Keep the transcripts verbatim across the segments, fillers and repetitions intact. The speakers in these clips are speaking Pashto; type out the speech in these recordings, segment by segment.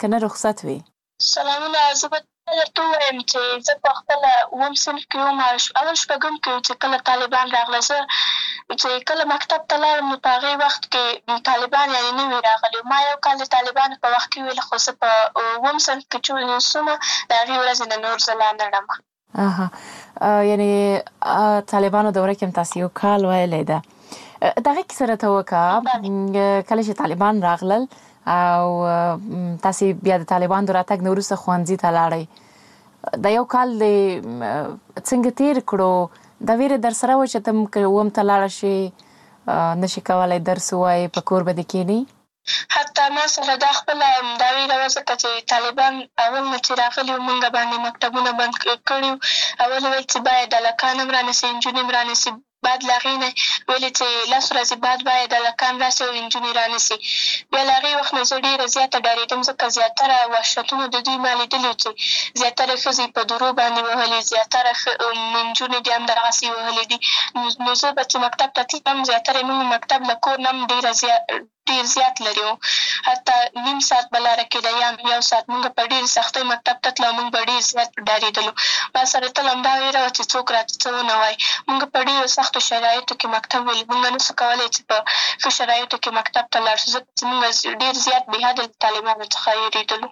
که نه رخصت وي؟ سلامونه. زه به درته ووایم چې زه په خپله اووم صنف کې وم، اول شپږم کې و چې کله طالبان راغله. زه چې کله مکتب ته لاړم نو په هغې وخت کې طالبان یعنې نه وي راغلي. ما یو کال د طالبانو په وخت کې ویل، خو زه په اووم صنف کې چې سومه د هغې ورځې نه نور زه لا نه ړمه. اها، یعنې طالبانو دوره کې هم تاسې یو کال ویلی ده. د هغې کیسه راته وکړه، کله چې طالبان راغلل او تاسې بیا د طالبانو د راتګ نه وروسته ښوونځي ته لاړئ، د یو کال دې څنګه تېر کړو؟ دا ویره در سره وه چې ته هم که اووم ته لاړه شې نشي کولی درس ووایې، په کور به دې کښېنې؟ حتی ما سره دا خپله دا ویره وه، ځکه چې طالبان اول نه چې راغلي وو موږ باندې مکتبونه بند کړي وو. اول ویل چې باید هلکان هم رانیسي، نجونې هم رانیسي. بعد له هغې نه ویلې چې لس ورځې بعد باید هلکان راسي او نجونې رانیسي. بیا له هغې وخت نه زه ډېره زیاته ډارېدم، ځکه زیاتره وحشتونه د دوی ما لیدلي وو چې زیاتره ښځې په درو باندې وهلې، زیاتره نجونې دې هم دغسې وهلې دي. نو زه به چې مکتب ته تلم، زیاتره موږ مکتب له کور نه هم ډېره زیات ډېر زیات لرې وو. حتی نیم ساعت به لاره کېده یا یو ساعت. موږ په ډېرې سختۍ مکتب ته تلو، موږ به ډېر زیات ډارېدلو. ما سره تل همدا ویره وه چې څوک راته څه ونه وایي. موږ په ډېرو سختو شرایطو کې مکتب ولي، موږ نه سو کولی چې په ښه شرایطو کې مکتب ته لاړ شو، ځکه چې موږ ډېر زیات بې حده له طالبانو څخه وېرېدلو.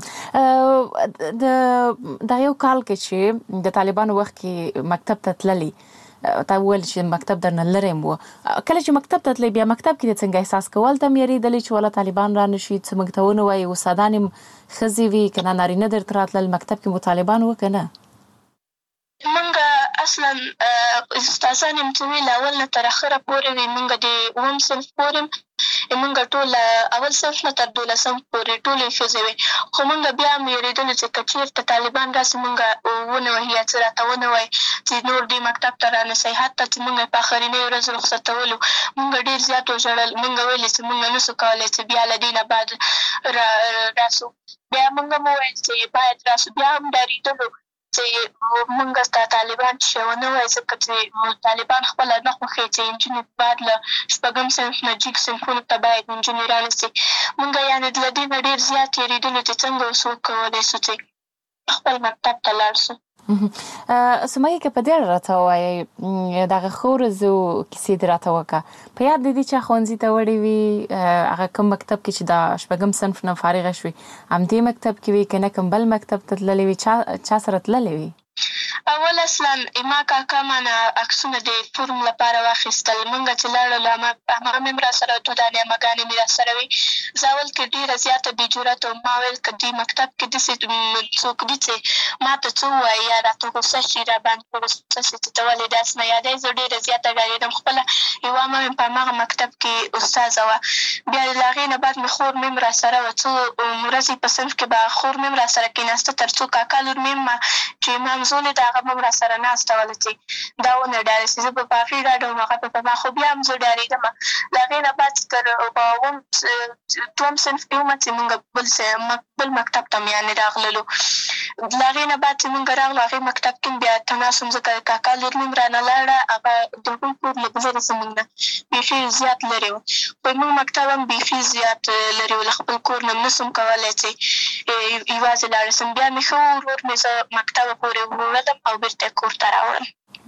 د دا یو کال کې چې د طالبانو وخت کې مکتب ته تللي، تا وویل چې مکتب درنه لرې هم و. کله چې مکتب ته تللی، بیا مکتب کې دې څنګه احساس کول؟ ته هم یېرېدلې چې والا طالبان را نه شي، څه موږ ته ونه وایي؟ استادان هم ښځې وي که نه نارینه درته راتلل؟ مکتب کې مو طالبان وو که نه؟ موږ اصلا استادان یم چې وي له اول نه تر اخره پورې وي. موږ د اووم صنف پورې موږ ټول اول صنف نه تر دولسم پورې ټولې ښځې وې. خو موږ بیا هم وېرېدلو چې که چېرته طالبان راسي موږ ونه وهي یا څه راته ونه وایي چې نور دې مکتب ته رانسئ. حتی چې موږ په اخرنۍ ورځ رخصتولو موږ ډېر زیات وژړل. موږ ویلې چې موږ نه سو کولی چې بیا له دې نه بعد راسو. بیا موږ هم وویل چې باید راسو. بیا هم ډارېدلو چې موږ ته طالبان چې ونه وایي، ځکه چې طالبان خپله نه خوښوي چې نجونې بعد له شپږم صنف نه جګ صنفونو ته باید نجونې رانیسي. موږ یعنې له دې نه ډېر زیات تېرېدلو چې څنګه اوس وکولی سو چې خپل مکتب ته لاړ سو. سمیه که په دې اړه راته ووایئ، دغه ښو ورځو کیسې دې راته وکړه. په یاد دې دي چې ښوونځي ته وړې وي، هغه کوم مکتب کې چې د شپږم صنف نه فارغه شوې همدې مکتب کې وي که نه کوم بل مکتب ته تللې وي؟ چا چا سره تللې وي؟ اول اصلا ما کاکا مانه عکسونه د فورم لپاره واخیستل. موږ چې لاړو همغه مې هم را سره دوه دانې عمهګانې مې را سره وي. زه اول کې ډېره زیاته بې جرته وم. ما ویل که دې مکتب کې داسې څوک دي چې ما ته څه ووایي یا راته غوسه شي، را باندې په غوسه شي چې ته ولې داسې نه یادوې. زه ډېره زیاته ډارېدم. خپله یوه عمه مې په همغه مکتب کې استاذه وه. بیا له هغې نه بعد مې خور مې هم را سره وه. څو ورځې په صنف کې به خور مې هم را سره کېناسته، تر څو کاکا لور مې هم چې مامزولې د هغه به هم را سره ناسته وله چې دا ونه ډارې شي. زه به په هغې ډاډه وم، هغه به په ما. خو بیا هم زه ډارېدمه. له هغې نه بعد تر په اووم دوهم صنف کې ومه چې مونږ بل بل مکتب ته یعنې راغللو. له هغې نه بعد چې مونږ راغلو هغې مکتب کې بیا تناس وم، ځکه کاکا لور مې هم رانه لاړه. هغه د هغوی کور لږ لرې زمونږ نه بیخي زیات لرې و. خو زمونږ مکتب هم بیخي زیات لرې و. له خپل کور نه هم نه سم کولی چې یوازې لاړه سم. بیا مې ښه ورور مې زه مکتبه پورې وړلم او بېرته یې کور ته راوړم.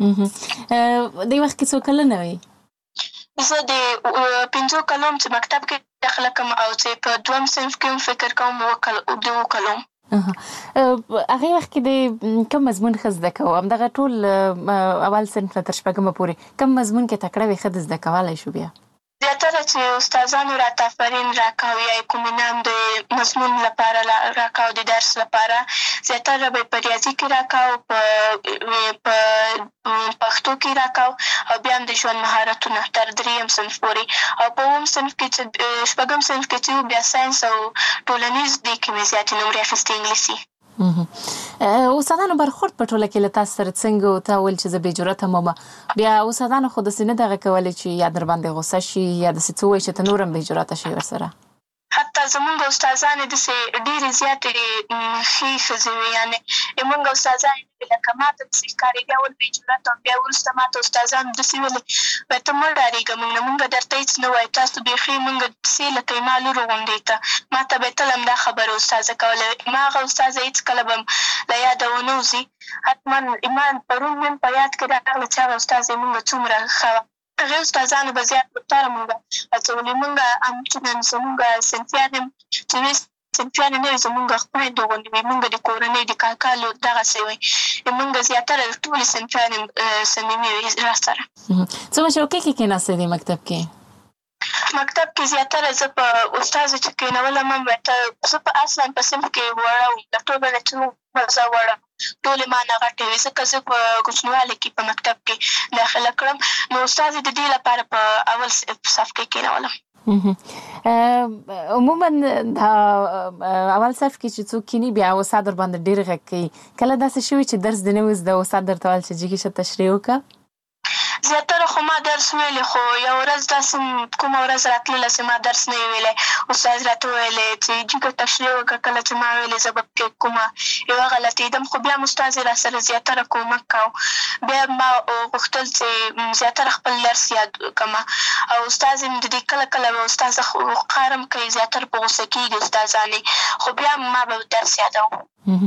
دې وخت کې څو کلنه وې؟ زه د پنځو کلو چې مکتب کې داخله کړم او چې په دوهم صنف کې هم فکر کوم د اووه کلو. هغې وخت کې د کوم مضمون ښه زده کوو؟ همدغه ټول اول صنف نه تر شپږمه پورې کوم مضمون کې تکړه وې ښه د زده کولی شو؟ بیا زیاتره چې استادانو راته آفرین راکاو یا کوم انعام د مضمون لپاره راکاو، د درس لپاره زیاتره به په ریاضي کې راکاو، په پښتو کې راکاو او بیا هم د ژوند مهارتونه تر درېیم صنف پورې. او په اووم صنف کې چې شپږم صنف کې چې و بیا ساینس او ټولنیز دې کې مې زیاتې نمرې اخیستې، انګلیسي. استادانو برخورد په ټوله کې له تاسو سره څنګه و؟ تا ویل چې زه بې جرته وم، بیا استادانو خو داسې نه دغه کولی چې یا در باندې غوسه شي یا داسې څه ووایي چې ته نور هم بې جرته شي ورسره؟ حتی زمونږ استادانې داسې ډېرې زیاتې ښې ښځې وې، یعنې زمونږ استادانې لکه ما ته داسې ښکارېدې اول به یې جرأت او بیا وروسته ما ته استادانو داسې ویلې وایي ته مه ډارېږه موږ نه، موږ درته هېڅ نه وایو، تاسو بیخي موږ داسې لکه زما لور غوندې ته. ما ته به یې تل همدا خبره استاذه کوله. ما هغه استاذه هېڅکله به له یاده ونه وځي. حتما ما پرون مې په یاد کې راغله چې هغه استاذه یې موږ څومره ښه وه. هغې استادانو به زیات بهتره موږ هڅولې. موږ همچنان زموږ صنفیان هم چې وې صنفیانې نه وي زموږ خویندو غوندې وي، موږ د کورنۍ د کاکا لور دغسې وی. موږ زیاتره ټولې صنفیانې صمیمي وي را سره. څومره چوکۍ کې کېناستې دې مکتب کې؟ مکتب کې زیاتره زه په استازه چې کېنولم هم زه په اصلا په صنف کې وړه وم، د ټولو نه چې زه وړه ټولې ما نه غټې وې، ځکه زه په کوچنیوالي کې په مکتب کې داخله کړم. نو استازې د دې لپاره په اول صف کې کېنولم. عموما دا اول صف کې چې څوک کینی بیا استاد ورباندې ډېر غږ کوي. کله داسې شوي چې درس دې نه وي زده استاد درته ویل چې جګې شه تشریح وکړه؟ زیاتره خو ما درس ویلی، خو یو ورځ داسې کومه ورځ راتلله چې ما درس نه یې ویلی. استاد راته ویلی چې جګه تشریح وکړه. کله چې ما ویلې زه به پکې کومه یوه غلطېدم، خو بیا م استاد یې را سره زیاتره کومک کوو. بیا ما غوښتل چې زیاتره خپل درس یاد کړمه. او استاد یې د دې کله کله به استاذه قهر هم کوي، زیاتره په غوسه کېږي استادانې، خو بیا ما به درس یادوم.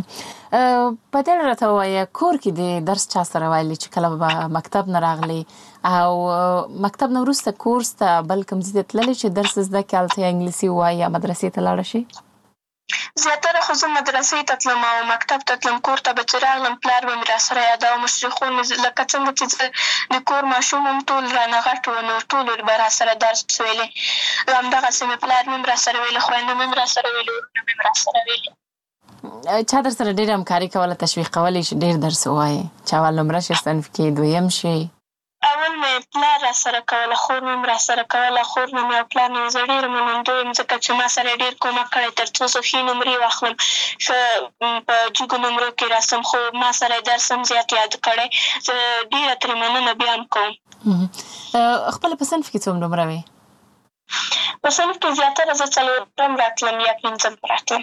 په دې راته ووایه کور کې د درس چا سره ویلي چې کله به مکتب نه راغلی او مکتب نه وروسته کورس ته بل کوم ځای ته تللی چې درس زده کړې، هلته یا انګلیسي ووایي یا مدرسې ته لاړه شي؟ زیاتره خو زه مدرسې ته تلم او مکتب ته تلم. کور ته به چې راغلم پلار به مې را سره یاده او مشرقون مې لکه څنګه چې زه د کور ماشوم هم ټول رانه غټ وو، نو ټولو به را سره درس ویلی. همدغسې مې پلار مې هم را سره ویلي، خویندو مې هم را سره ویلي، ورونه مې هم را سره ویلي. چا در سره ډېره همکاري کوله، تشویق کولی چې ډېر درس ووایې، چې اول نمره شي صنف کې دویم شي؟ اول مې پلار را سره کوله، خور مې هم را سره کوله. خور مې او پلار مې زه ډېره منندوی یم، ځکه چې ما سره ډېر کومک کړی تر څو زه ښې نمرې واخلم، ښه په جګو نمرو کې راسم. خو ما سره یې درس هم زیات یاد کړی. زه ډېره ترې مننه بیا هم کوم. خپله په صنف کې څومره نمره وې؟ په صنف کې زیاتره زه څلورم راتلم یا پنځم راتلم.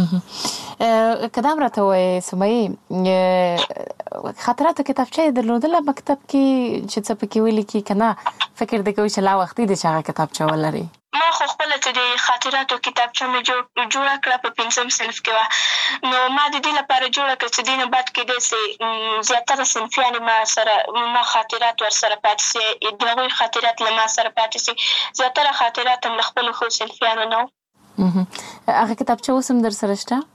که دا هم راته ووایې سمیې، خاطراتو کتابچه یې درلودله مکتب کې چې څه پکې ولیکي که نه فکر دې کوي چې لا وختي دی چې هغه کتابچه ولري؟ ما خو خپله چې د خاطراتو کتابچه مې جوړه کړه په پنځم صنف کې وه. نو ما د دې لپاره جوړه کړه چې دې نه بعد کېدی سي زیاتره صنفیانې ما سره ما خاطرات ورسره پاتې سي، د هغوی خاطرات له ما سره پاتې سي. زیاتره خاطرات هم له خپلو ښو صنفیانو نه وو. هغه کتابچه اوس هم در سره شته؟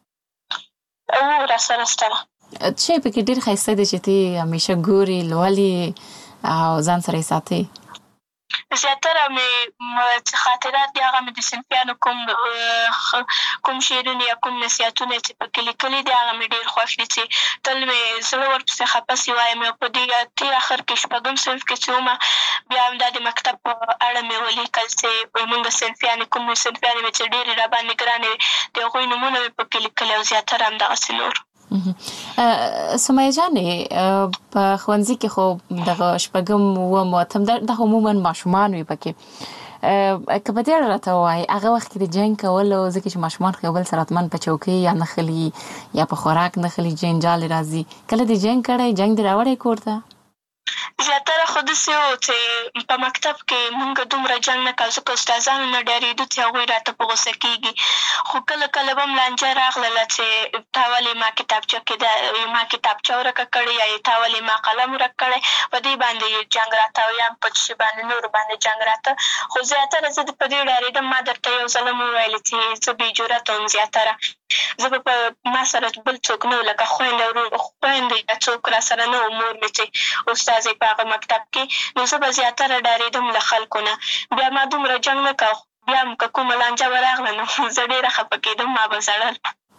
او را سره شته. څه شی پکې ډېر ښایسته دی چې ته یې همیشه ګورې، لولې او ځان سره یې ساتې؟ زیاتره مې چې خاطرات دي هغه مې د صنفیانو کوم کوم شعرونه یا کوم نصیحتونه چې پکې لیکلي دي هغه مې ډېر خوښ دي، چې تل مې زړه ورپسې خفه سي وایم. او په دې تېر اخر کې شپږم صنف کې چې ومه بیا همدا د مکتب په اړه مې ولیکل چې مونږ صنفیانې کوم صنفیانې مې چې ډېرې راباندې ګرانې وې د هغوی نومونه مې پکې لیکلي او زیاتره همدغسې نور. سمیه جانې په ښوونځي کې خو دغه شپږم اووم اتم دغه عموما ماشومان وي پکې، که په دې اړه راته ووایې هغه وخت کې د جنګ کولو، ځکه چې ماشومان خو یو بل سره حتما په چوکۍ یا نښلي یا په خوراک نښلي، جنجال راځي، کله دې جنګ کړی، جنګ دې راوړی کور ته؟ زیاتره خو داسې و چې په مکتب کې مونږ دومره جنګ نه کوو، ځکه استادانو نه ډارېدو چې هغوی راته په غوسه کېږي. خو کله کله به هم لانجه راغلله چې تا ولې ما کتابچه کې ما کتابچه ورکه کړې یا تا ولې ما قلم ورک کړی، په دې باندې جنګ راته او یا په څه شي باندې نورو باندې جنګ راته. خو زیاتره زه په دې ډارېدم. ما درته یو ځل هم وویلې چې زه بې جرأته وم زیاتره. زه به په ما سره بل څوک نه و، لکه خویندې خویندې یا څوک را سره نه و، مور مې چې استازی په هغه مکتب کې، نو زه به زیاتره ډارېدم له خلکو نه. بیا ما دومره جنګ نه کوه، بیا هم که کومه لانجه به راغله نو زه ډېره خفه کېدم، ما به ژړل.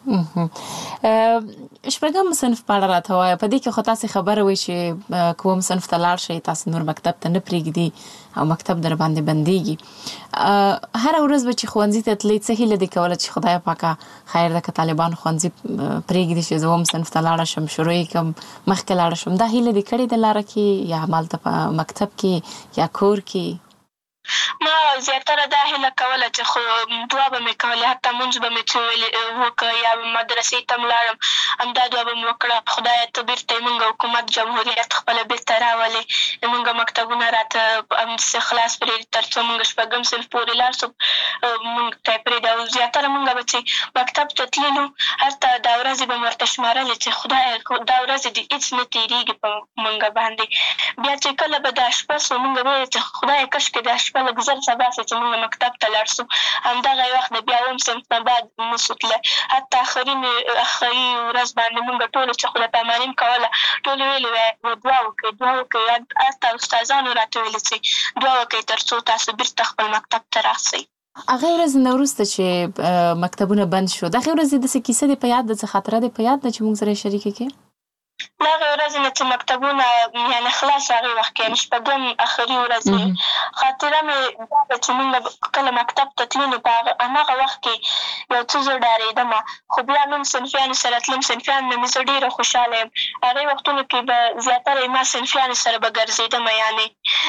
شپږم صنف په اړه راته ووایه. په دې کې خو تاسې خبره وایي چې که اووم صنف ته لاړ شئ تاسې نور مکتب ته نه پرېږدي او مکتب در باندې بندېږي. هره ورځ به چې ښوونځي ته تلې څه هیله دې کوله چې خدای پاکه خیر ده که طالبان ښوونځي پرېږدي چې زه اووم صنف ته لاړه شم، شروع یې کړم، مخکې لاړه شم، دا هیله دې کړې ده لاره کې یا همالته په مکتب کې یا کور کې؟ ما زیاتره دا هیله کوله چې خو دعا به مې کولې، حتی مونځ به مې څه ویلې وکړه یا مدرسې ته م لاړم، همدا دعا به مې وکړه، خدایه ته بېرته یې مونږ حکومت جمهوریت خپله بېرته راولې، مونږ مکتبونه راته همداسې خلاص پرېږدي تر څو مونږ شپږم صنف پورې لاړ شو، مونږ ته یې پرېږدي. او زیاتره مونږ به چې مکتب ته تللو هلته دا ورځې به مې ورته شمارلې چې خدایه دا ورځې دې هېڅ نه تېرېږي په مونږ باندې. بیا چې کله به دا شپه سو مونږ به ویل چې خدایه کاشکې دا شپه لږ زر سبا سي چې مونږ مکتب ته لاړ سو. همدغه یې وخت د بیا اووم صنف نه بعد نسو تللی، حتی آخري آخري ورځ باندې مونږ ټولو چې خدای پاماني م کوله ټولو ویلې وی دعا وکړئ دعا وکړئ، حتی استادانو راته ویلې چې دعا وکړئ تر څو تاسو بېرته خپل مکتب ته راسئ. هغې ورځې نه وروسته چې مکتبونه بند شو، د هغې ورځې داسې کیسه دې په یاد ده، څه خاطره دې په یاد ده چې موږ سره یې شریکه کړې؟ له هغې ورځې نه چې مکتبونه یعنې خلاص هغې وخت کې یعنې شپږم آخري ورځ وې، خاطره مې دا ده چې مونږ کله مکتب ته تلو نو په هماغه وخت کې یو څه زه ډارېدمه، خو بیا نور صنفیانو سره تلم، صنفیانو نه مې زه ډېره خوشحاله یم. هغې وختونو کې به زیاتره ما صنفیانو سره به ګرځېدمه، یعنې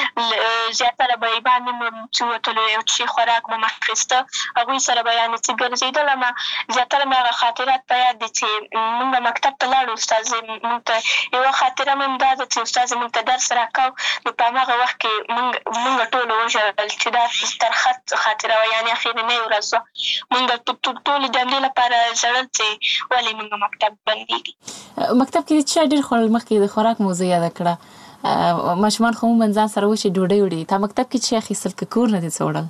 زیاتره به یې باندې مو چې وتلو یو څه خوراک به مې اخېسته، هغوی سره به یعنې چې ګرځېدلمه. زیاتره مې هغه خاطرات په یاد دي چې مونږ مکتب ته لاړو، استازۍ مونږ ته یوه خاطره مې هم دا ده چې استازۍ مونږ ته درس راکاو، نو په هماغه وخت کې مونږ مونږ ټولو وژړل چې دا ترخه خاطره وه، یعنې اخرنۍ ورځ وه. مونږ ټولې د همدې لپاره ژړل چې ولې مونږ مکتب بندېږي. مکتب کې د څه ډېر خوړل؟ مخکې د خوراک موضوع یاده کړه، ماشومان خو عموماً ځان سره وچې ډوډۍ وړي، تا مکتب کې څه اخیستل که کور نه دې څه وړل؟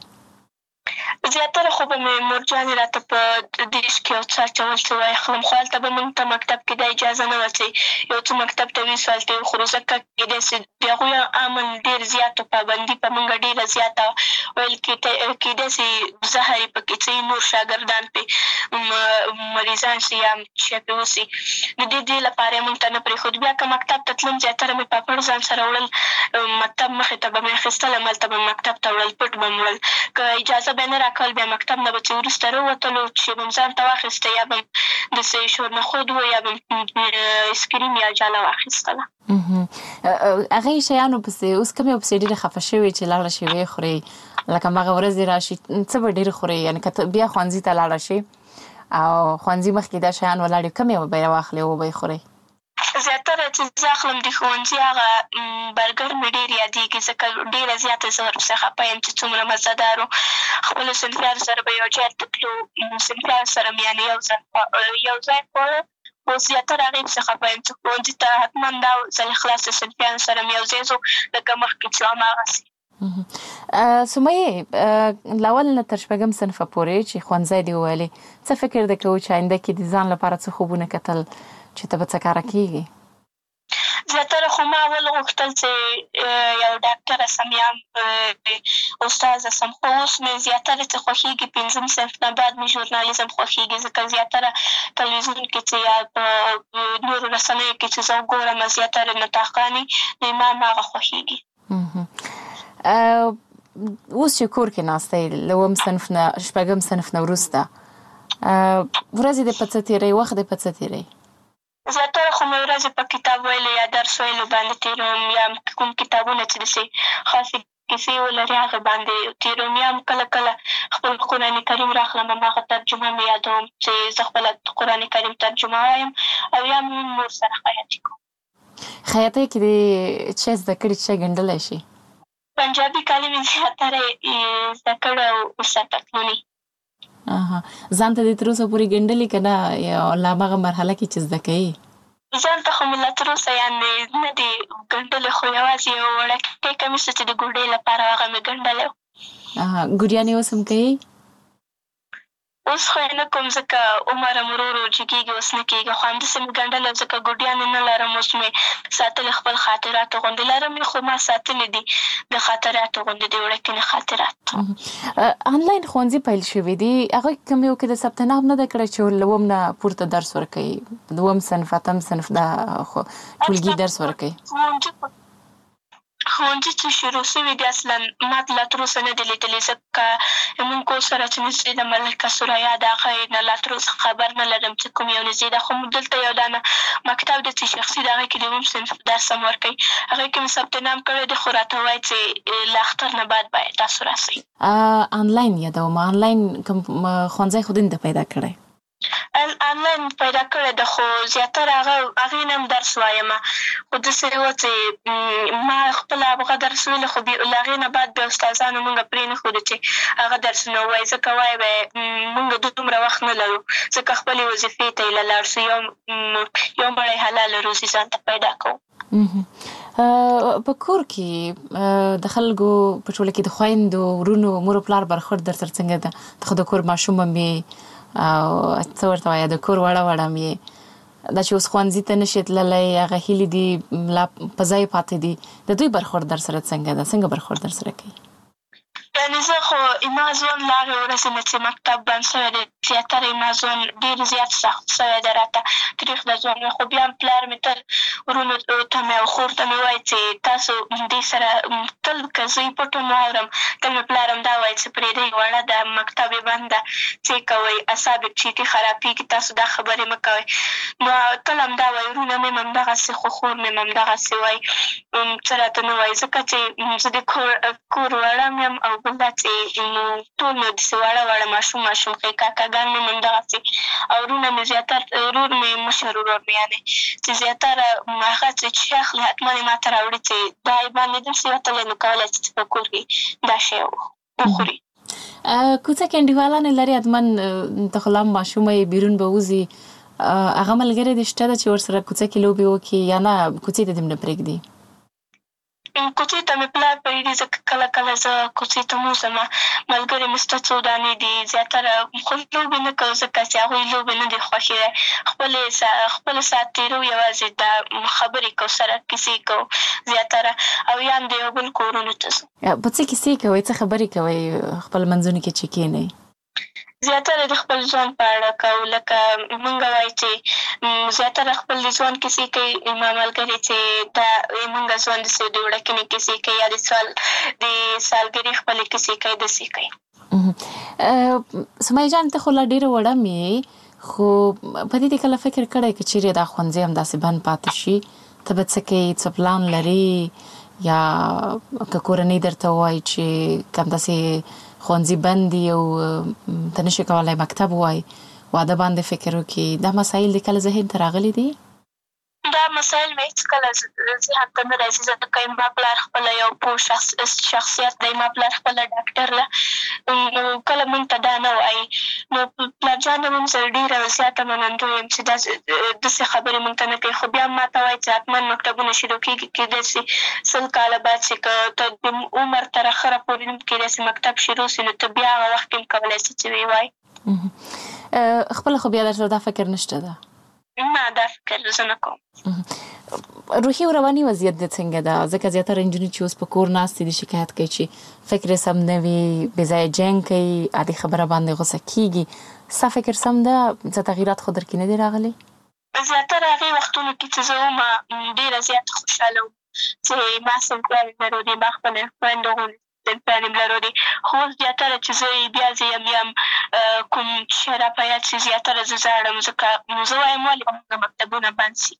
زیاتره خو به مې مورجانې راته په دیش کې یو څه اچول چې واخلم، خو هلته به مونږ ته مکتب کې دا اجازه نه وه چې یو څه مکتب ته ویسو هلته یې وخورو، ځکه کېدای سي د هغوی امن ډېر زیات و، پابندي په مونږ ډېره زیاته وه، ویل کېدای سي زهر یې پکې څه نور شاګردان پرې مریضان سي یا شی پرې وسي، د دې دې لپاره یې مونږ ته نه پرېښود. بیا که مکتب ته تلم زیاتره مې پاپړ ځان سره وړل، مکتب مخې ته به مې اخېستل، هملته به مې مکتب ته وړل، پټ به مې وړل، که اجازه به یې نه راکول بیا مکتب نه به چې وروسته راووتلو چې به م ځان ته واخېسته، یا به م داسې شورنخود و یا به م اسکریم یا جاله واخېستله. هغې شیانو پسې اوس کوم یو پسې ډېرې خفه شوې چې لاړه شي ویې خورې، لکه هماغه ورځ دې راشي څه به ډېر خورې، یعنې که ته بیا ښوونځي ته لاړه شي او ښوونځي مخکې دا شیان ولاړ وي، کوم یو به یې واخلې او به یې خورې؟ زیاتره چې زه اخلم د ښوونځي هغه برګر مې ډېر یادېږي، ځکه ډېره زیاته زه ورپسې خفه یم چې څومره مزهدار و. خپلو صنفیانو سره به یو ځای ته تلو، صنفیانو سره مې یعنې یو ځای یو ځای خواړه، خو زیاتره هغې پسې خفه یم چې ښوونځي ته حتما دا ځل خلاص د صنفیانو سره مې یو ځای ځو، لکه مخکې چې هماغسې. سمیې له اول نه تر شپږم صنفه پورې چې ښوونځی دې وویلې، څه فکر دې کوو چې آینده کې د ځان لپاره څه خوبونه کتل چې ته به څه کاره کېږي؟ زیاتره خو ما اول غوښتل چې یو ډاکټره سم یا استاذه سم، خو اوس مې زیاتره چې خوښېږي پنځم صنف نه بعد مې ژورنالیزم خوښېږي، ځکه زیاتره تلویزیون کې چې یا په نورو رسنیو کې چې زه وګورم زیاتره نطاقانې، نو ما هماغه خوښېږي. اوس چې کور کې ناسته یې له اووم صنف نه شپږم صنف نه وروسته ورځې دې په څه تېروي، وخت دې په څه تېروي؟ زیاتره خو مې ورځې په کتاب ویلو یا درس ویلو باندې تېروم، یا کوم کتابونه چې داسې خاصې کیسې ولري هغه باندې تېروم، یا هم کله کله خپل قرآن کریم راخلم هماغه ترجمه مې یادوم چې زه خپله قرآن کریم ترجمه وایم، او یا هم نور سره خیاطي کوم. خیاطۍ کې دې څه زده کړي چې ګنډلی شي؟ پنجابي کالي مې زیاتره زده کړی او ورسره پتلونې. ځان ته دې تر اوسه پورې ګنډلي که نه، یا لا هماغه مرحله کې چې زده کوې؟ ځان ته خو مې لا تر اوسه یعنې نه دي ګنډلې، خو یوازې یو وړوکی کمیس چې د ګوډۍ لپاره هغه مې ګنډلی و. ګوډیانې اوس هم کوې؟ اوس خو یې نه کوم ځکه عمر هم ورو ورو جګېږي، اوس نه کېږي، خو همداسې مې ګنډلی و ځکه ګوډیانې نه لرم، اوس مې ساتلې خپل خاطراتو غوندې لرم یې، خو ما ساتلې دي د خاطراتو غوندې د وړکینې خاطرات. آنلاین ښوونځي پیل شوي دي، هغوی کوم یو کې د ثبت نام نه ده کړی چې له اووم نه پورته درس ورکوي، دوم صنف اتم صنف دا ټولګي درس ورکوي؟ ښوونځي چې شروع شوي دي اصلا ما لا تر اوسه نه دي لیدلي، ځکه زموږ کور سره چې نږدې د ملکه سریا د هغه یې نه لا تر اوسه خبر نه لرم چې کوم یو نږدې ده. خو دلته یو دانه مکتب دی چې شخصي د هغې کې د اووم صنف درس هم ورکوي، هغې کې مې ثبت نام کړی دی، خو راته وایي چې له اختر نه بعد باید تاسو راسئ. آنلاین یادوم، آنلاین کوم ښوونځی خو دې ته پیدا کړی؟ آنلاین پیدا کړی ده، خو زیاتره هغه هغې نه هم درس وایم، خو داسې وه چې ما خپله هغه درس ویلو، خو له هغې نه بعد بیا استادانو مونږ پرې نه ښودو چې هغه درسونه ووایي، ځکه وایي به یې مونږ دومره وخت نه لرو، ځکه خپلې وظیفې ته یې له لاړ سو، یو یو مړی حلاله روزي ځان ته پیدا کوو. په کور کې د خلکو په ټوله کې د خویندو ورونو مور و پلار برخورد در سره څنګه ده؟ ته خو د کور ماشوم هم یې او څه ورته وایه د کور وړه وړه هم یې، دا چې اوس ښوونځي ته نشې تللی، هغه هیلې دي لا په ځای پاتې دي، د دوی برخورد در سره څنګه ده؟ څنګه برخورد در سره کوي؟ یعنې زه خو زما ژوند له هغې ورځې نه چې مکتب بند شوی دی، زیاتره زما ژوند ډېر زیات سخت شوی دی راته، تریخ د ژوند. خو بیا هم پلار مې تل ورونو ته مې او خور ته مې وایي چې تاسو دې سره تل که زه یې پټ هم واورم، تل مې پلار هم دا وایي چې پرېږدئ وړه ده، مکتب یې بند ده، څه یې کوئ، اعصاب یې چیټي خرابېږي، تاسو دا خبرې مه کوئ. نو تل همدا وایي، ورونه مې هم همدغسې، خو خور مې هم همدغسې وایي، څه راته نه وایي، ځکه چې زه د کور کور وړه م یم، او بل دا چې ټول مې داسې وړه وړه ماشوم ماشوم ښې کاکاګان مې هم همدغسې، او ورونه مې زیاتر ورور مې مشر ورور مې یعنې چې زیاتره هغه چې شی اخلي حتما یې ما ته راوړي چې دا یې باندې داسې وتلی، نو کولی شي چې په کور کې دا شی وخوري. کوڅه کې انډیوالانې لرې حتما، ته خو لا هم ماشومه یې، بیرون به وځي، هغه ملګرې دې شته ده چې ورسره کوڅه کې لوبې وکړي، یا نه کوڅې ته دې هم نه پرېږدي؟ کوڅې ته مې پلار پرېږدي، ځکه کله کله زه کوڅې ته م وځم، ملګرې مې شته څو دانې دي، زیاتره خو لوبې نه کوو، ځکه چې هغوی لوبې نه دي خوښې دی، خپلې خپل ساعت تېرو، یوازې دا خبرې کوو سره، کیسې کوو زیاتره، او یا هم د یو بل کورونو ته ځو. په څه کیسې کوئ؟ څه خبرې کوئ خپل منځونو کې چې کښېنئ؟ زیاتره د خپل ژوند په اړه کوو، لکه مونږ وایي چې زیاتره خپل د ژوند کیسې کوي، زما ملګرې چې دا مونږ ژوند داسې د وړکینې کیسې کوي، یا د سال د سالګرې خپلې کیسې کوي، داسې کوي. سمیه جان، ته خو لا ډېره وړه مې، خو په دې دې کله فکر کړی که چیرې دا ښوونځی همداسې بند پاتې شي، ته به څه کوې؟ څه پلان لرې؟ یا که کورنۍ درته ووایي چې که همداسې ښوونځي بند دي او ته نشي کولی مکتب ووایي، واده باندې فکر وکړي، دا مسایل دې کله ذهن ته راغلي دي؟ دا مسایل مې هېڅکله ذهن ته نه راځي، ځکه زما پلار خپله یو پوه شخصیت دی، زما پلار خپله ډاکټر ده، نو کله مونږ ته دا نه وایي. نو پلار جان هم سره ډېره زیاته منندوی یم چې داسې خبرې مونږ ته نه کوي، خو بیا هم ما ته وایي چې حتما مکتبونه شروع کېږي، کېدای شي سل کاله بعد چې که ته د عمر تر اخره پورې هم کېدای شي مکتب شروع شي، نو ته بیا هغه وخت کې هم کولی شي چې ویې وایي. خپله خو بیا درته دا فکر نشته ده؟ نه، دا فکر زه نه کوم. روحي او رواني وضعیت دې څنګه ده؟ ځکه زیاتره نجونې چې اوس په کور ناستې دي شکایت کوي چې فکر سم نه وي، بې ځایه جنګ کوي، عادي خبره باندې غوسه کېږي. ستا فکر سم ده؟ څه تغییرات خو در کې نه دي راغلي؟ زیاتره هغې وختونو کې چې زه وم ډېره زیاته خوشحاله وم چې ما صنفیان یم لرلې، ما خپلې خویندو غوندې صنفیان یم لرلې، خو اوس زیاتره چې زه بیا زه یم یم کوم شی را په یاد شي، زیاتره زه ژاړم، ځکه زه وایم ولې به مونږ مکتبونه بند شي.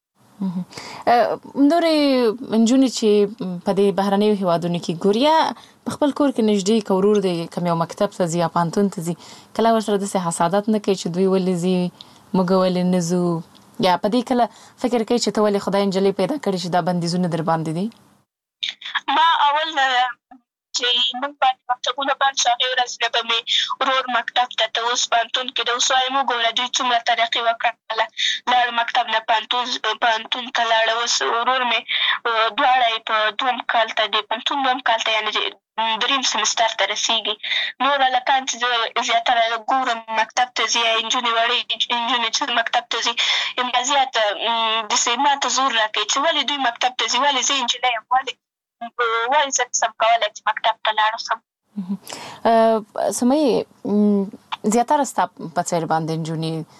نورې نجونې چې په دې بهرنیو هېوادونو کې ګوري، یا په خپل کور کې نږدې که ورور دی کوم یو مکتب ته ځي یا پوهنتون ته ځي، کله ورسره داسې حسادت نه کوي چې دوی ولې ځي، موږ ولې نه ځو؟ یا په دې کله فکر کوي چې ته ولې خدای نجلۍ پیدا کړې چې دا بندیزونه در باندې دي؟ ما اول نه چې موږ باندې مکتبونه بند شو، هغې ورځ نه به مې ورور مکتب ته ته اوس پوهنتون کې ده، اوس وایم وګوره دوی څومره ترقي وکړله، لاړ مکتب نه پوهنتون ته لاړه، اوس ورور مې دواړه یې په دوم کال ته د پوهنتون دوم کال ته یعنې دریم سمستر ته رسېږي. نور هلکان چې زه زیاتره ګورم مکتب ته ځي، یا نجونې وړې نجونې چې مکتب ته ځي، همدا زیاته داسې ما ته زور راکوي چې ولې دوی مکتب ته ځي، ولې زه نجلۍ یم، ولې ولې زه نسم کولی چې مکتب ته لاړ شم. سمیې، زیاتره ستا په څېر باندې نجونې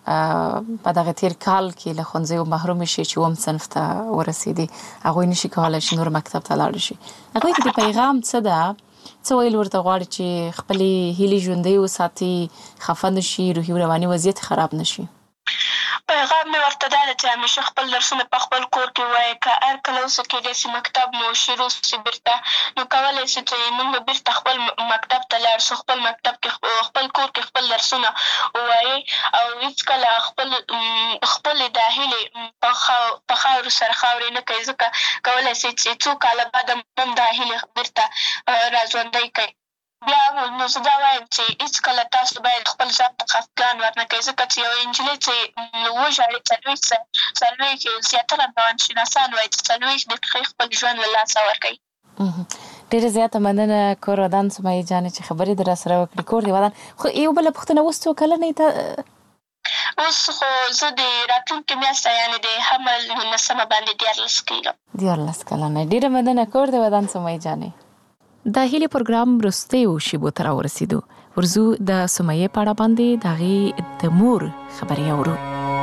په دغه تیر کال کې له ښوونځیو محروم شي چې اووم صنف ته ورسېدي هغوی نشي کولی چې نور مکتب ته لاړ شي هغوی کې د پیغام څه ده څه ویل ورته غواړي چې خپلې هیلې ژوندۍ وساتي خفه نشي روحي رواني وضعیت خراب نشي پیغام مې ورته دا ده چې همیشه خپل درسونه په خپل کور کې ووایي که هر کله اوسه کېدای شي مکتب مو شروع شي بیرته نو کولی شي چې موږ به بیرته خپل مکتب ته لاړ شو خپل مکتب کې خپل کور کې خپل درسونه ووایي او هېڅکله خپل خپلې دا هیلې په خاورو سره خاورې نه کوي ځکه کولی شي چې څو کاله بعد هم دا هیلې بیرته راژوندۍ کوي بیا نو زه دا وایم چې هېڅکله تاسو باید خپل ځان ته خفګان ورنه کوئ ځکه چې یوه نجلۍ چې وژاړي څلوېښت څلوېښت زیاتره روانشناسان وایي چې څلوېښت دقیقې خپل ژوند له لاسه ورکوي ډېره زیاته مننه کور ودان سمیه جانې چې خبرې در راسره وکړې کور دې ودان خو یو بله پوښتنه اوس څو کلنې ته اوس خو زه د راتلونکې میاشته یعنې د حمل نولسمه باندې دیارلس کېږم دیارلس کلنه ډېره مننه کور دې ودان سمیه جانې د هیلې پروګرام وروستیو شیبو ته راورسېدو ورځو د سمیې په اړه باندې د هغې د مور خبرې اورو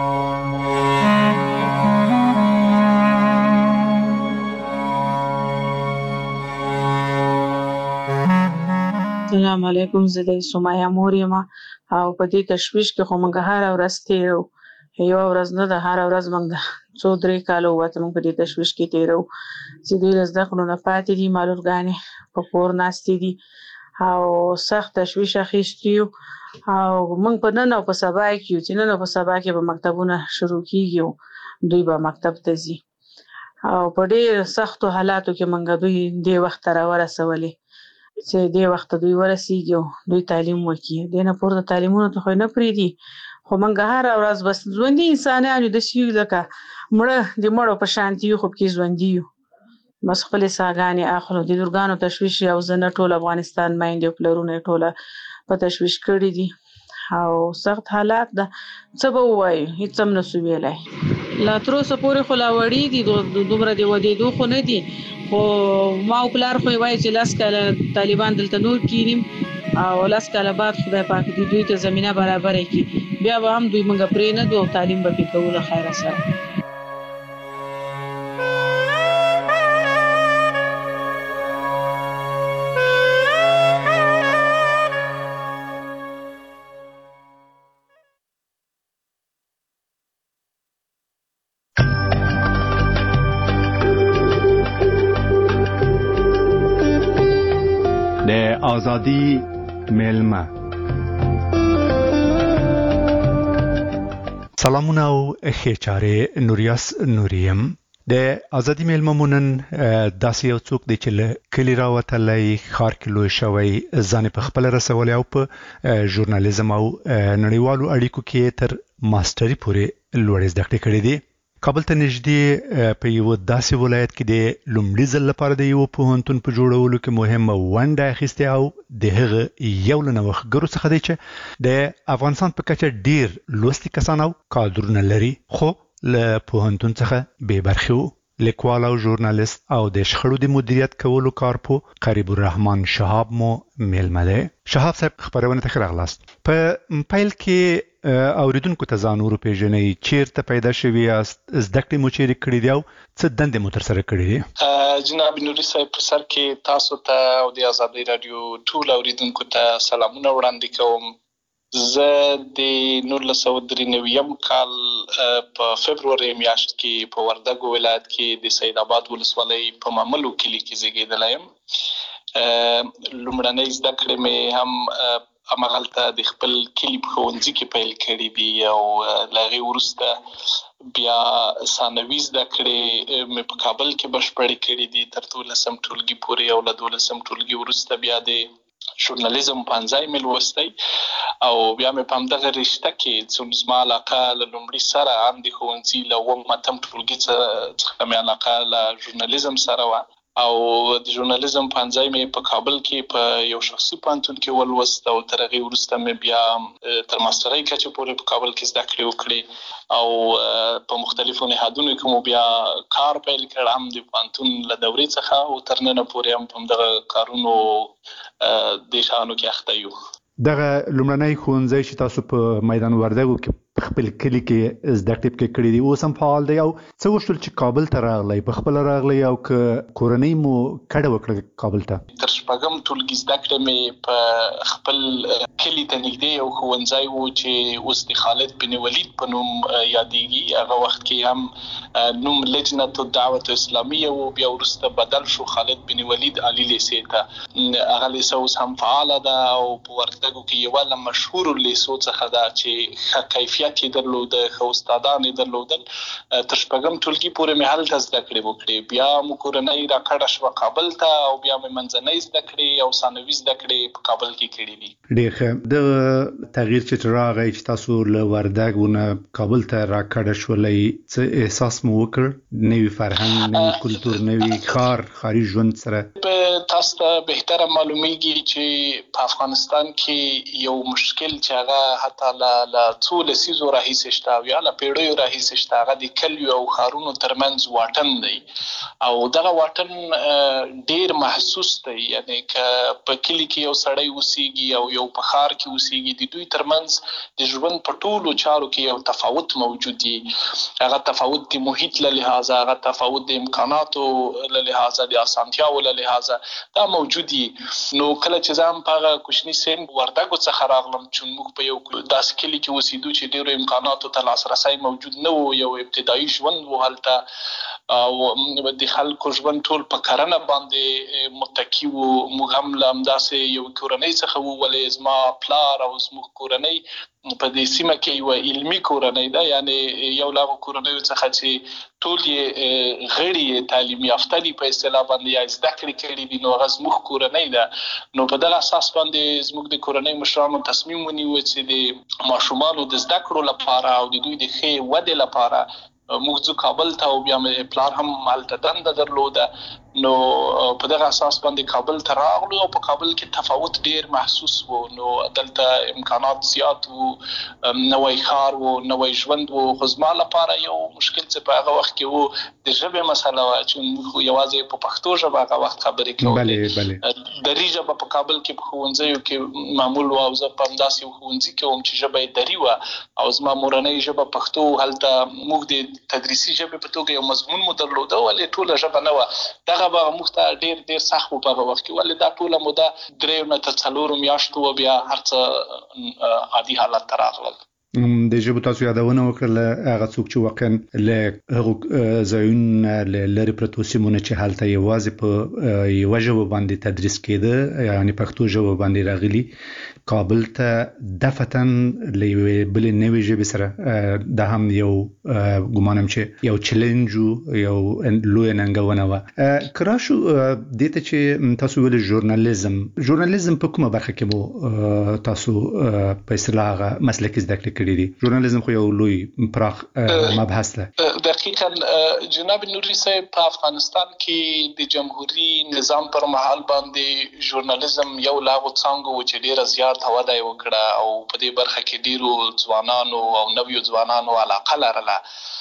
السلام علیکم زه د سمیه مور یم او په دې تشویش کې خو موږ هره ورځ تېرو یوه ورځ نه ده هره ورځ موږ د څو درې کاله ووته موږ په دې تشویش کې تېرو چې دوی له زده کړو نه پاتې دي معلولګانې په کور ناستې دي او سخت تشویش اخیستي یو او موږ په نن او په سبا کې یو چې نن او په سبا کې به مکتبونه شروع کېږي دوی به مکتب ته ځي او په ډېر سختو حالاتو کې موږ دوی دې وخت ته راورسولې چې دې وخت دوی ورسېږي او دوی تعلیم وکړي دې نه پورته تعلیمونو ته خو یې نه پرېږدي خو موږ هره ورځ بس ژوندي انسانان یو داسې یو لکه مړه د مړو په شانتي یو خو پکې ژوندي یو بس خپلې ساګانې اخلو د لورګانو تشویش او زه نه ټول افغانستان میندې او پلرونه یې ټوله په تشویش کړي دي او سخت حالات ده څه به ووایو هېڅ هم نسو ویلی لا تر اوسه پورې خو لا وړي دي دومره د ودېدو خو نه دي خو ما او پلار خو یې وایي چې لس کاله طالبان دلته نور کینیم او لس کاله بعد خدای پاک دې دوی ته زمینه برابره کړي بیا به هم دوی موږ پرېنږدو او تعلیم به پرې کوو له خیره سره آزادی ملمه سلامونه او ښې چارې نوریاس نوریم د آزادی ملمه مونن داسې یو څوک دی چې له کلي راوتلی ښار کې لوی شوی ځان په خپله رسولی او په ژورنالیزم او نړیوالو اړیکو کې تر ماسټري پورې لوړې زده کړې کړې دي کابل ته نږدې په یو داسې ولایت کې د لومړي ځل لپاره د یو پوهنتون په جوړولو کې مهمه ونډه اخیستې او د هغه یو له نوښتګرو څخه دی چې د افغانستان په کچه ډیر لوستي کسان او کادرونه لري خو له پوهنتون څخه بې برخې وو لیکوال او ژورنالیست او د شخړو د مدیریت کولو کارپو قریب الرحمن شهاب مو میلمه دی شهاب صاحب خبرونه ته ښه راغلاست په پیل کې اوریدونکو ته ځان وروپېژنئ چیرته پیدا شوي یاست زده کړې مو چیرې کړي دي او څه دندې مو ترسره کړي دي جناب نوري صاحب په سر کې تاسو ته او د ازادۍ راډیو ټول اوریدونکو ته سلامونه وړاندې کوم زه د نولس سوه درې نوي کال په فبروري میاشت کې په وردګو ولایت کې د سید آباد ولسوالۍ په ماملو کلي کې زیږېدلی یم لومړنۍ زده کړې مې هم همغلته د خپل کلي په ښوونځي کې پیل کړي دي او له هغې وروسته بیا ثانوي زده کړې مې په کابل کې بشپړې کړي دي تر دولسم ټولګي پورې او له دولسم ټولګي وروسته بیا د ژورنالیزم پنځای مې لوستی او بیا مې په همدغه رشته کې څومره زما علاقه له لومړي سره هم د ښوونځي له اووم اتم ټولګي څخه مې علاقه له ژورنالیزم سره وه او د ژورنالیزم پنځای مې په کابل کې په یو شخصي پوهنتون کې ولوست او تر هغې وروسته مې بیا تر ماسټرۍ کچې پورې په کابل کې زده کړې وکړې او په مختلفو نهادونو کې مو بیا کار پیل کړ هم د پوهنتون له دورې څخه او تر ننه پورې هم په همدغه کارونو دې شیانو کې اخته یو دغه لومړنی ښوونځی چې تاسو په میدان وردګو کې په خپل کلی کې زده کړې پکې کړې دي اوس هم فعال دی او څه وشول چې کابل ته راغلی په خپل راغلی او که کورنۍ مو کډه وکړه کابل ته؟ تر شپږم ټولګي زده کړې مې په خپل کلی ته نږدې یو ښوونځی و چې اوس د خالد بن ولید په نوم یادېږي. هغه وخت کې هم نوم لجنة الدعوة الاسلامیه و، بیا وروسته بدل شو خالد بن ولید علی لیسې ته. هغه لیسه اوس هم فعاله ده او په وردګو کې یوه له مشهورو لیسو څخه ده چې ښه کیفیت یې درلوده، ښه استادان یې درلودل. تر شپږم ټولګي پورې مې هلته زده کړې وکړې. بیا مو کورنۍ راکډه شوه کابل ته او بیا مې منځنۍ زده کړې او ثانوي زده کړې په کابل کې کړې دي. ډېر ښه. دغه تغییر چې راغی چې تاسو له وردګو نه کابل ته راکډه شولئ، څه احساس مو وکړ؟ نوي فرهنګ، نوي کلتور، نوي ښار، ښاري ژوند سره؟ تاسو ته بهتره معلومیږي چې په افغانستان کې یو مشکل چې هغه حتی له څو لسیزو راهیسې شته او یا له پیړیو راهیسې شته، هغه د کلیو او ښارونو ترمنځ واټن دی او دغه واټن ډېر محسوس دی. یعنی که په کلي کې یو سړی اوسېږي او یو په ښار کې اوسېږي، د دوی ترمنځ د ژوند په ټولو چارو کې یو تفاوت موجود دی. هغه تفاوت د محیط له لحاظه، هغه تفاوت د امکاناتو له لحاظه، د اسانتیاو له لحاظه دا موجود دي. نو کله چې زه هم په هغه کوچني سن وردګو څخه راغلم چې موږ په یو داسې کلي کې اوسېدو چې ډېرو امکاناتو ته لاسرسی موجود نه و، یو ابتدایي ژوند و هلته او د خلکو ژوند ټول په کرنه باندې متکي و. موږ هم له همداسې یو کورنۍ څخه وو، ولې زما پلار او زموږ کورنۍ په دې سیمه کې یوه علمي کورنۍ ده، یعنې یو له هغو کورنیو څخه چې ټول یې غړي یې تعلیم یافته دي په اصطلاح باندې، یا زده کړې کړي دي، نو هغه زموږ کورنۍ ده. نو په دغه اساس باندې زموږ د کورنۍ مشرانو تصمیم ونیوه چې د ماشومانو د زده کړو لپاره او د دوی د ښې ودې لپاره موږ ځو کابل ته. او بیا مې پلار هم هلته دنده درلوده، نو په دغه اساس باندې کابل ته راغلو او په کابل کې تفاوت ډیر محسوس و. نو دلته امکانات زیات وو، نوی ښار وو، نوی ژوند وو. خو زما لپاره یو مشکل چې په هغه وخت کې وو د ژبې مسله وه چې موږ یوازې په پښتو ژبه هغه وخت خبرې کولې. دري ژبه په کابل کې په ښوونځیو کې معمول وه او زه په همداسې یو ښوونځي کې وم چې ژبه یې دري وه او زما مورنۍ ژبه پښتو. هلته موږ د تدریسي ژبې په توګه یو مضمون مو درلوده، ولې ټوله ژبه نه وه. دغه به موږ ته ډېر ډېر سخت و په هغه وخت کې، ولې دا ټوله موده درېیو نه تر څلورو میاشتو وه، بیا هر څه عادي حالت ته راغلل. د ژبو تاسو یادونه وکړله، هغه څوک چې واقعا له هغو ځایونو له لرې پرتو سیمو نه چې هلته یوازې په یوه ژبه باندې تدریس کېده، یعنې پښتو ژبه باندې راغلي، کابل ته دفعتاً له یوې بلې نوې ژبې سره، دا هم یو ګمانم چې یو چلنج و، یو لویه ننګونه وه. که راشو دې ته چې تاسو ویلې ژورنالیزم، ژورنالیزم په کومه برخه کې مو تاسو په اصطلاح هغه مسلکي زده کړې کړي دي؟ ژورنالیزم خو یو لوی پراخ مبحث ده. دقیقاً جناب نوري صاحب، په افغانستان کې د جمهوري نظام پر مهال باندې ژورنالیزم یو له هغو څانګو و چې ډېره زیات وده یې وکړه او په دې برخه کې ډېرو ځوانانو او نویو ځوانانو علاقه لرله.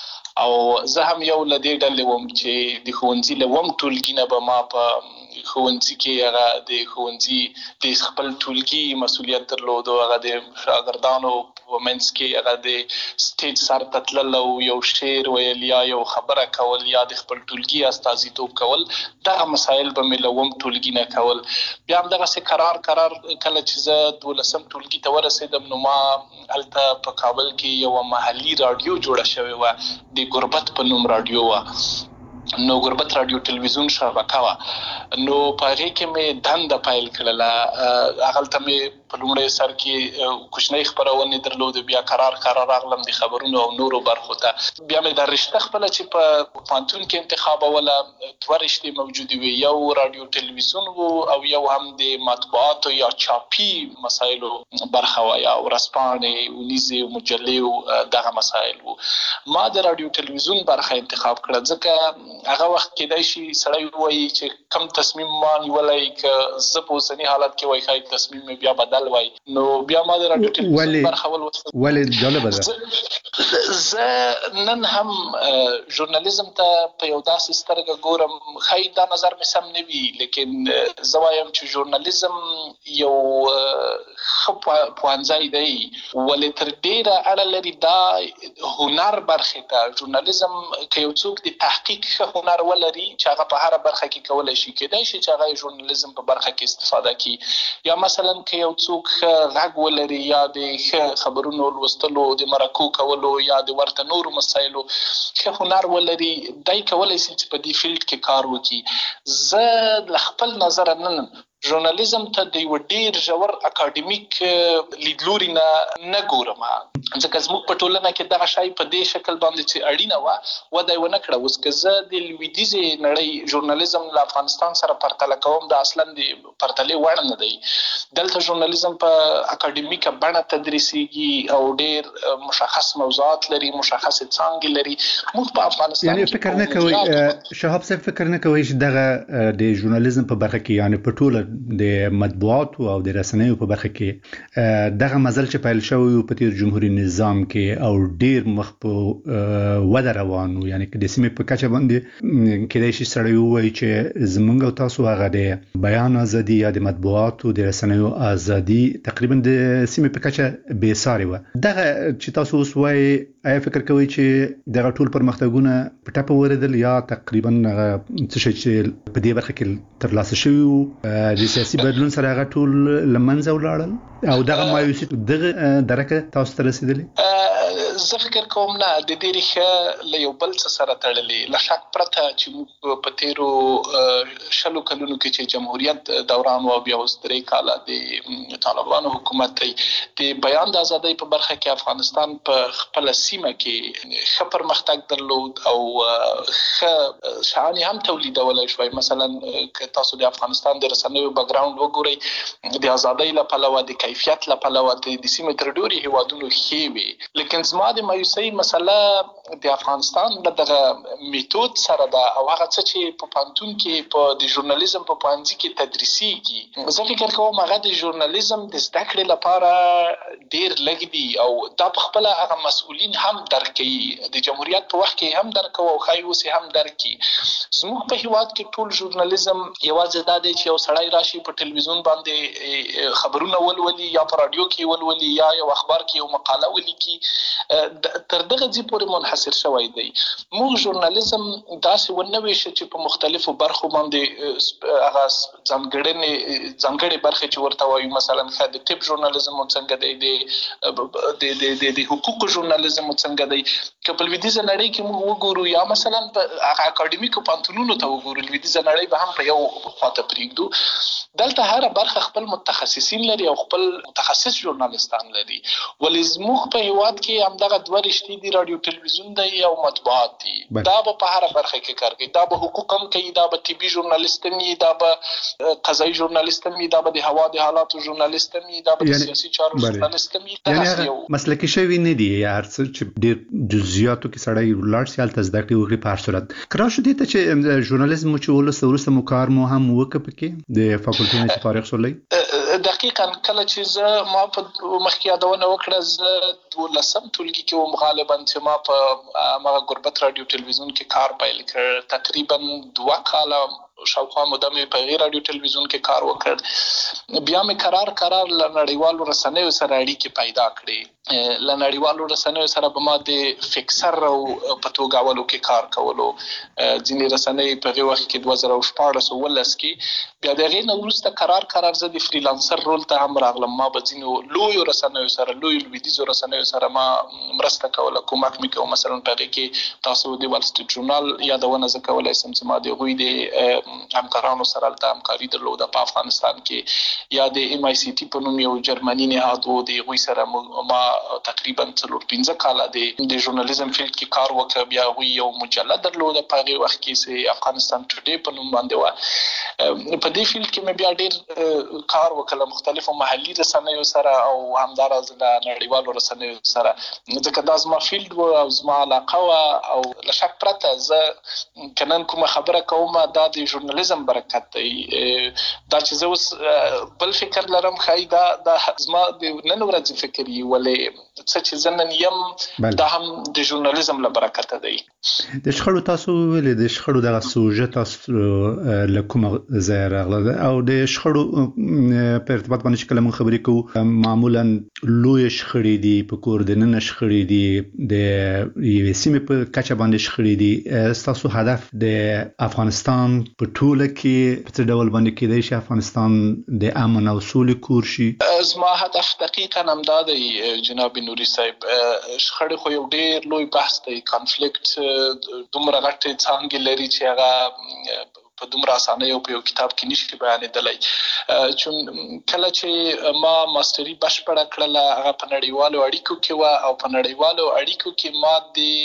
او زه هم یو له دې ډلې وم چې د ښوونځي له اووم ټولګي نه به ما په ښوونځي کې هغه د ښوونځي د خپل ټولګي مسؤلیت درلود، هغه د شاګردانو په منځ کې هغه د سټیج سر ته تلل او یو شعر ویل یا یو خبره کول یا د خپل ټولګي استازیتوب کول. دغه مسایل به مې له اووم ټولګي نه کول. بیا همدغسې قرار قرار کله چې زه دولسم ټولګي ته ورسېدم، نو ما هلته په کابل کې یوه محلي راډیو جوړه شوې وه، د ګربت په نوم راډیو وه. نو ګربت راډیو ټلویزیون شبکه وه. نو په هغې کې مې دنده پیل کړله. هغلته مې په لومړی سر کې کوچنۍ خپرونې درلودې، بیا قرار قرار راغلم د خبرونو او نورو برخو ته. بیا مې دا رشته خپله چې په پوهنتون کې انتخابوله، دوه رشتې موجودې وې، یو راډیو ټلویزیون و او یو هم د مطبوعاتو یا چاپي مسایلو برخه وه، یا ورځپاڼې، اونیزې، مجلې، دغه مسایل و. ما د راډیو ټلویزیون برخه انتخاب کړه، ځکه هغه وخت کېدای شي سړی ووایي چې کم تصمیم ما نیولی، که زه په اوسني حالت کې وایي ښایي تصمیم مې بیا بدل چینل وای نو بیا ما د رادیو ټلویزیون برخه ولوسته ولې جالب ده زه نن هم ژورنالیزم ته په یو داسې سترګه ګورم خی دا نظر مې سم نه وي لیکن زه وایم چې ژورنالیزم یو ښه پوهنځی دی ولې تر ډیره اړه لري دا هنر برخې ته ژورنالیزم که یو څوک د تحقیق ښه هنر ولري چې هغه په هره برخه کې کولی شي کېدای شي چې هغه ژورنالیزم په برخه کې استفاده کړي یا مثلا که یو څوک ښه غږ ولري یا د ښه خبرونو لوستلو د مرکو کولو یا د ورته نورو مسایلو ښه هنر ولري دی کولی شي چې په دې فیلډ کې کار وکړي زه له خپل نظره نن ژورنالیزم ته د یو ډیر ژور اکاډمیک لیدلوري نه نه ګورم ځکه زموږ په ټولنه کې دغه شی په دې شکل باندې چې اړینه وه وده یې ونه کړه. اوس که زه د لویدیځې نړۍ ژورنالیزم له افغانستان سره پرتله کوم دا اصلا د پرتلې وړ نه دی. دلته ژورنالیزم په اکاډمیکه بڼه تدریسیږي او ډیر مشخص موضوعات لري مشخص څانګې لري. موږ په افغانستان یعنی فکر نه کوي شهاب صاحب فکر نه کوي چې دغه د ژورنالیزم په برخه کې یعنی په ټوله د مطبوعاتو او د رسنیو په برخه کې دغه مزل چې پیل شوی په تیر جمهوریت نظام کې او ډیر مخ په وده روانو یعنی که د سیمې په کچه باندې کېدای شي سړی ووایي چې زمونږ او تاسو هغه د بیان ازادي یا د مطبوعاتو د رسنیو ازادي تقریبا د سیمې په کچه بې ساري وه. دغه چې تاسو اوس وایي آیا فکر کوئ چې دغه ټول پرمختګونه په ټپه ورېدل یا تقریبا هغه څه شی چې په دې برخه کې ترلاسه شوي وو د سیاسي بدلون سره هغه ټول له منځه ولاړل او دغه مایوسي دغه درکه تاسو ته رسېدلې؟ زه فکر کوم نه د دې ریښه له یو بل څه سره تړلې له شک پرته چې موږ په تیرو شلو کلونو کې چې جمهوریت دوران و بیا اوس درې کاله د طالبانو حکومت دی د بیان د ازادۍ په برخه کې افغانستان په خپله سیمه کې ښه پرمختګ درلود او ښه شیان هم تولیدولی شوی. مثلا که تاسو د افغانستان د رسنیو بیکګراوند وګورئ د ازادۍ له پلوه د کیفیت له پلوه د سیمې تر ډېرو هیوادونو ښې وې لیکن زما د مایوسۍ مسله د افغانستان له دغه میتود سره ده او هغه څه چې په پوهنتون کې په د ژورنالیزم په پوهنځي کې تدریسیږي. زه فکر کوم هغه د ژورنالیزم د زده کړې لپاره ډېر لږ دي او دا په خپله هغه مسؤلین هم درک کوي د جمهوریت په وخت کې هم درک کوي او ښایي اوس هم درک کړي. زموږ په هیواد کې ټول ژورنالیزم یوازې دا دی چې یو سړی راشي په ټلویزیون باندې خبرونه ولولي یا په راډیو کې ولولي یا یو اخبار کې یو مقاله ولیکي تر دغه ځای پورې منحصر شوی دی. موږ ژورنالیزم داسې ونه ویشه چې په مختلفو برخو باندې هغه ځانګړنې ځانګړې برخې چې ورته وایو مثلا ښه د طب ژورنالیزم څنګه دی د د حقوقو ژورنالیزم څنګه دی. که په لویدیځه نړۍ کې موږ وګورو یا مثلا په هغه اکاډمیکو پوهنتونونو ته وګورو لویدیځه نړۍ به هم په یو خواته پرېږدو دلته هره برخه خپل متخصصین لري او خپل متخصص ژورنالیستان لري. ولې زموږ په هیواد کې همدغه دوه رشتې دي رادیو ټلویزیون دی او مطبوعات دي. دا به په هره برخه کې کار کوي. دا به حقوق هم کوي دا به طبي ژورنالیست هم وي دا به قضایي ژورنالیست هم وي دا به د هوا د حالاتو ژورنالیست هم وي دا به د سیاسي چارو ژورنالیست هم وي. یعنې مسلکي شوي نه دي یا هر څه چې ډېر جزئیاتو کې سړی ولاړ شي هلته زده کړې وکړي په هر صورت. که راشو دې ته چې ژورنالیزم مو چې ولسته وروسته مو کار مو هم وکړه پکې د فاکولټي نه چې فارغ شولی؟ دقیقاً کله چې زه ما په مخکې یادونه وکړه زه دولسم ټولګي کې وم غالبا چې ما په هغه غربت راډیو ټلویزیون کې کار پیل کړ. تقریبا دوه کاله شاوخوا موده مې په غیر راډیو ټلویزیون کې کار وکړ. بیا مې قرار قرار له نړیوالو رسنیو سره اړیکې پیدا کړې. له نړیوالو رسنیو سره به ما د فکسر او په توګاولو کې کار کولو. ځینې رسنۍ په هغې وخت کې دوه زره شپاړس اوولس کې بیا د هغې نه وروسته قرار قرار زه د فریلانسر رول ته هم راغلم. ما به ځینو لویو رسنیو سره لویو لویدیځو رسنیو سره ما مرسته کوله کومک مې کوم. مثلا په هغې کې تاسو د وال سټریټ ژورنال یادونه زه کولی سم چې ما د هغوی د همکارانو سره هلته همکاري درلوده په افغانستان کې یا د ایم آی سی ټي په نوم یو جرمني نهاد و د هغوی سره ما تقریبا څلور پنځه کاله د ژورنالیزم فیلډ کې کار وکړ. بیا هغوی یو مجله درلوده په هغې وخت کې چې افغانستان ټوډې په نوم باندې وه. په دې فیلډ کې مې بیا ډېر کار وکړ مختلفو محلي رسنیو سره او همداراز له نړیوالو رسنیو سره ځکه دا زما فیلډ و او زما علاقه وه او له شک پرته زه که نن کومه خبره کوم دا د ژورنالیزم برکت دی. دا چې زه اوس بل فکر لرم ښایي دا دا زما د نن ورځې فکر وي، ولې څه چې زه نن یم دا هم د ژورنالیزم له برکته دی. د شخړو تاسو ویلې د شخړو دغه سوژه تاسو له کومه ځایه راغله او د شخړو په ارتباط باندې چې کله موږ خبرې کوو معمولا لویې شخړې دي، په کور دننه شخړې دي، د یوې سیمې په کچه باندې شخړې دي. ستاسو هدف د افغانستان په ټوله کې په څه ډول باندې کېدای شي افغانستان د امن او سولې کور شي؟ زما هدف دقیقا همدا دی جناب نوري صاحب. شخړې خو یو ډېر لوی بحث دی، کانفلیکټ دومره غټې څانګې لري چې هغه په دومره اسانۍ او په یو کتاب کې نشي بیانېدلی. چون کله چې ما ماستري بشپړه کړله هغه په نړیوالو اړیکو کې وه او په نړیوالو اړیکو کې ما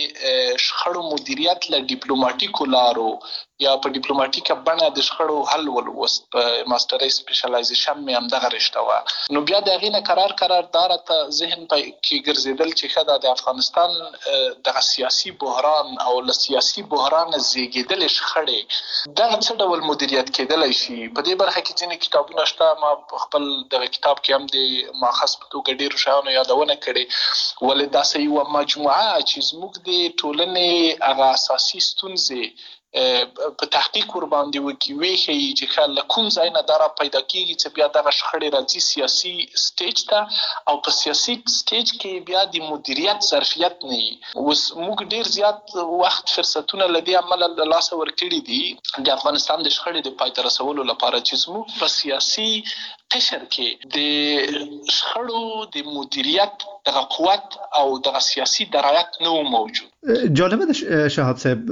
د شخړو مدیریت له ډیپلوماټیکو لارو یا په ډیپلوماټیکه بڼه د شخړو حل ولوست. په ماستري سپیشلایزیشن مې همدغه رشته وه. نو بیا د هغې نه قرار قرار دا راته ذهن کې ګرځېدل چې ښه دا د افغانستان دغه سیاسي بحران او له سیاسي بحرانه زیږېدلې شخړې دغه څه ډول مدیریت کېدلی شي. په دې برخه کې ځینې کتابونه شته، ما په خپل دغه کتاب کې هم د ماخذ په توګه ډېرو شیانو یادونه کړې، ولې داسې یوه مجموعه چې زموږ د ټولنې هغه اساسي ستونزې په تحقیق ور باندې وکړي، وښیي چې ښه له کوم ځای نه دا را پیدا کېږي چې بیا دغه شخړې راځي سیاسي سټیج ته، او په سیاسي سټیج کې بیا د مدیریت ظرفیت نه وي. اوس موږ ډېر زیات وخت فرصتونه له دې امله له لاسه ورکړي دي د افغانستان د شخړې د پای ته رسولو لپاره چې زموږ په سیاسي قشر کې د شخړو د مدیریت دغه قوت او دغه سیاسي درایت نه موجود. جالبه ده شهاب صاحب،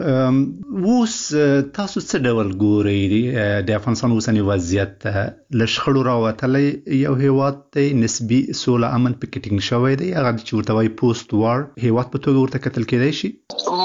اوس تاسو څه ډول ګورئ د افغانستان اوسنی وضعیت ته؟ له شخړو راوتلی یو هیواد دی، نسبي سوله امن پکې ټینګ شوی دی، هغه چې ورته وایي پوسټ وار هیواد په توګه ورته کتل کېدای شي.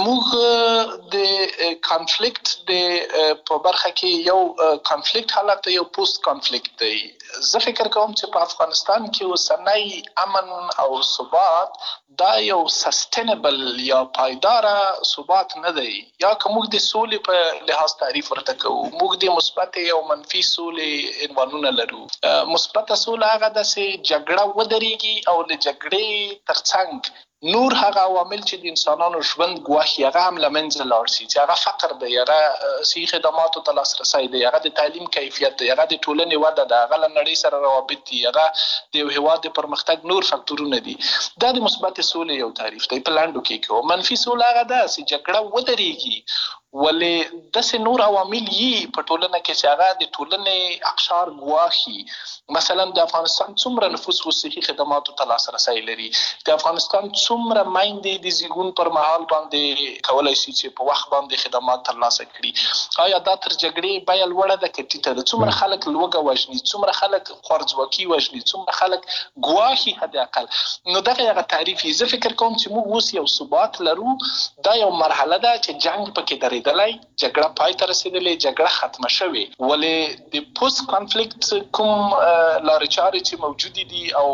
موږ د کانفلیکټ د په برخه کې یو کانفلیکټ حالت دی، یو پوسټ کانفلیکټ دی. زه فکر کوم چې په افغانستان کې اوسنی امن او ثبات دا یو سستینبل یا پایداره ثبات نه دی. یا که موږ د سولې په لحاظ تعریف ورته کوو، موږ د مثبت او منفي سولې عنوانونه لرو. مثبته سوله هغه ده چې جګړه ودرېږي او د جګړې ترڅنګ نور هغه عوامل چې د انسانانو ژوند ګواښي هغه هم له منځه لاړ شي، چې هغه فقر دی، هغه صحي خدماتو ته لاسرسی دی، هغه د تعلیم کیفیت دی، هغه د ټولنې وده ده، هغه له نړۍ سره روابط دي، هغه د یو هېواد د پرمختګ نور فکتورونه دي. دا د مثبت سولې یو تعریف دی په لنډو کې کې. منفي سوله هغه ده چې جګړه ودرېږي ولې داسې نور عوامل یي په ټولنه کې چې هغه د ټولنې اقشار ګواښي. مثلا د افغانستان څومره نفوس خو صحي خدماتو ته لاسرسی لري، د افغانستان څومره میندې د زیږون پر مهال باندې کولی شي چې په وخت باندې خدمات ترلاسه کړي. آیا دا تر جګړې بیه لوړه ده که ټیټه ده؟ څومره خلک لوږه وژني، څومره خلک خوارځواکي وژني، څومره خلک ګواښي حد اقل. نو دغه هغه تعریف یې. زه فکر کوم چې موږ اوس یو ثبات لرو، دا یو مرحله ده چې جنګ پکې درېدلی، جګړه پای ته رسېدلې، جګړه ختمه شوې، ولې د پوسټ کانفلیکټ کوم لارې چارې چې موجودې دي او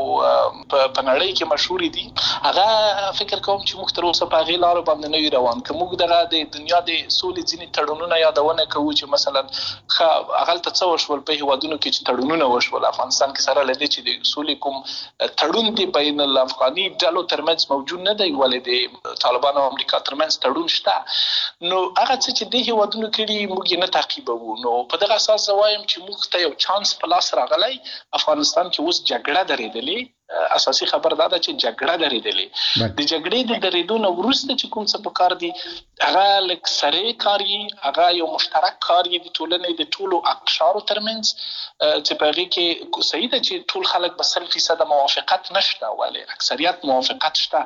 په نړۍ کې مشهورې دي، هغه فکر کوم چې موږ تر اوسه په هغې لارو باندې نه وي روان. که موږ دغه د دنیا د سولې ځینې تړونونه یادونه کوو چې مثلا ښه هغلته څه وشول په هېوادونو کې چې تړونونه وشول، افغانستان کې سره له دې چې د سولې کوم تړون دی بین الافغاني ډلو ترمنځ موجود نه دی، ولې د طالبانو او امریکا ترمنځ تړون شته. نو هغه څه چې دې هېوادونو کړي موږ یې نه تعقیبوو. نو په دغه اساس زه وایم چې موږ ته یو چانس په لاس راغلی. افغانستان کې اوس جګړه درېدلې، اساسي خبر دا ده چې جګړه درېدلې. د جګړې د درېدو نه وروسته چې کوم څه پکار دي هغه لږ سرې کار یي، هغه یو مشترک کار یي د ټولنې د ټولو اقشارو ترمنځ، چې په هغې کې صحیح ده چې ټول خلک به سل فیصده موافقت نشته، ولې اکثریت موافقت شته.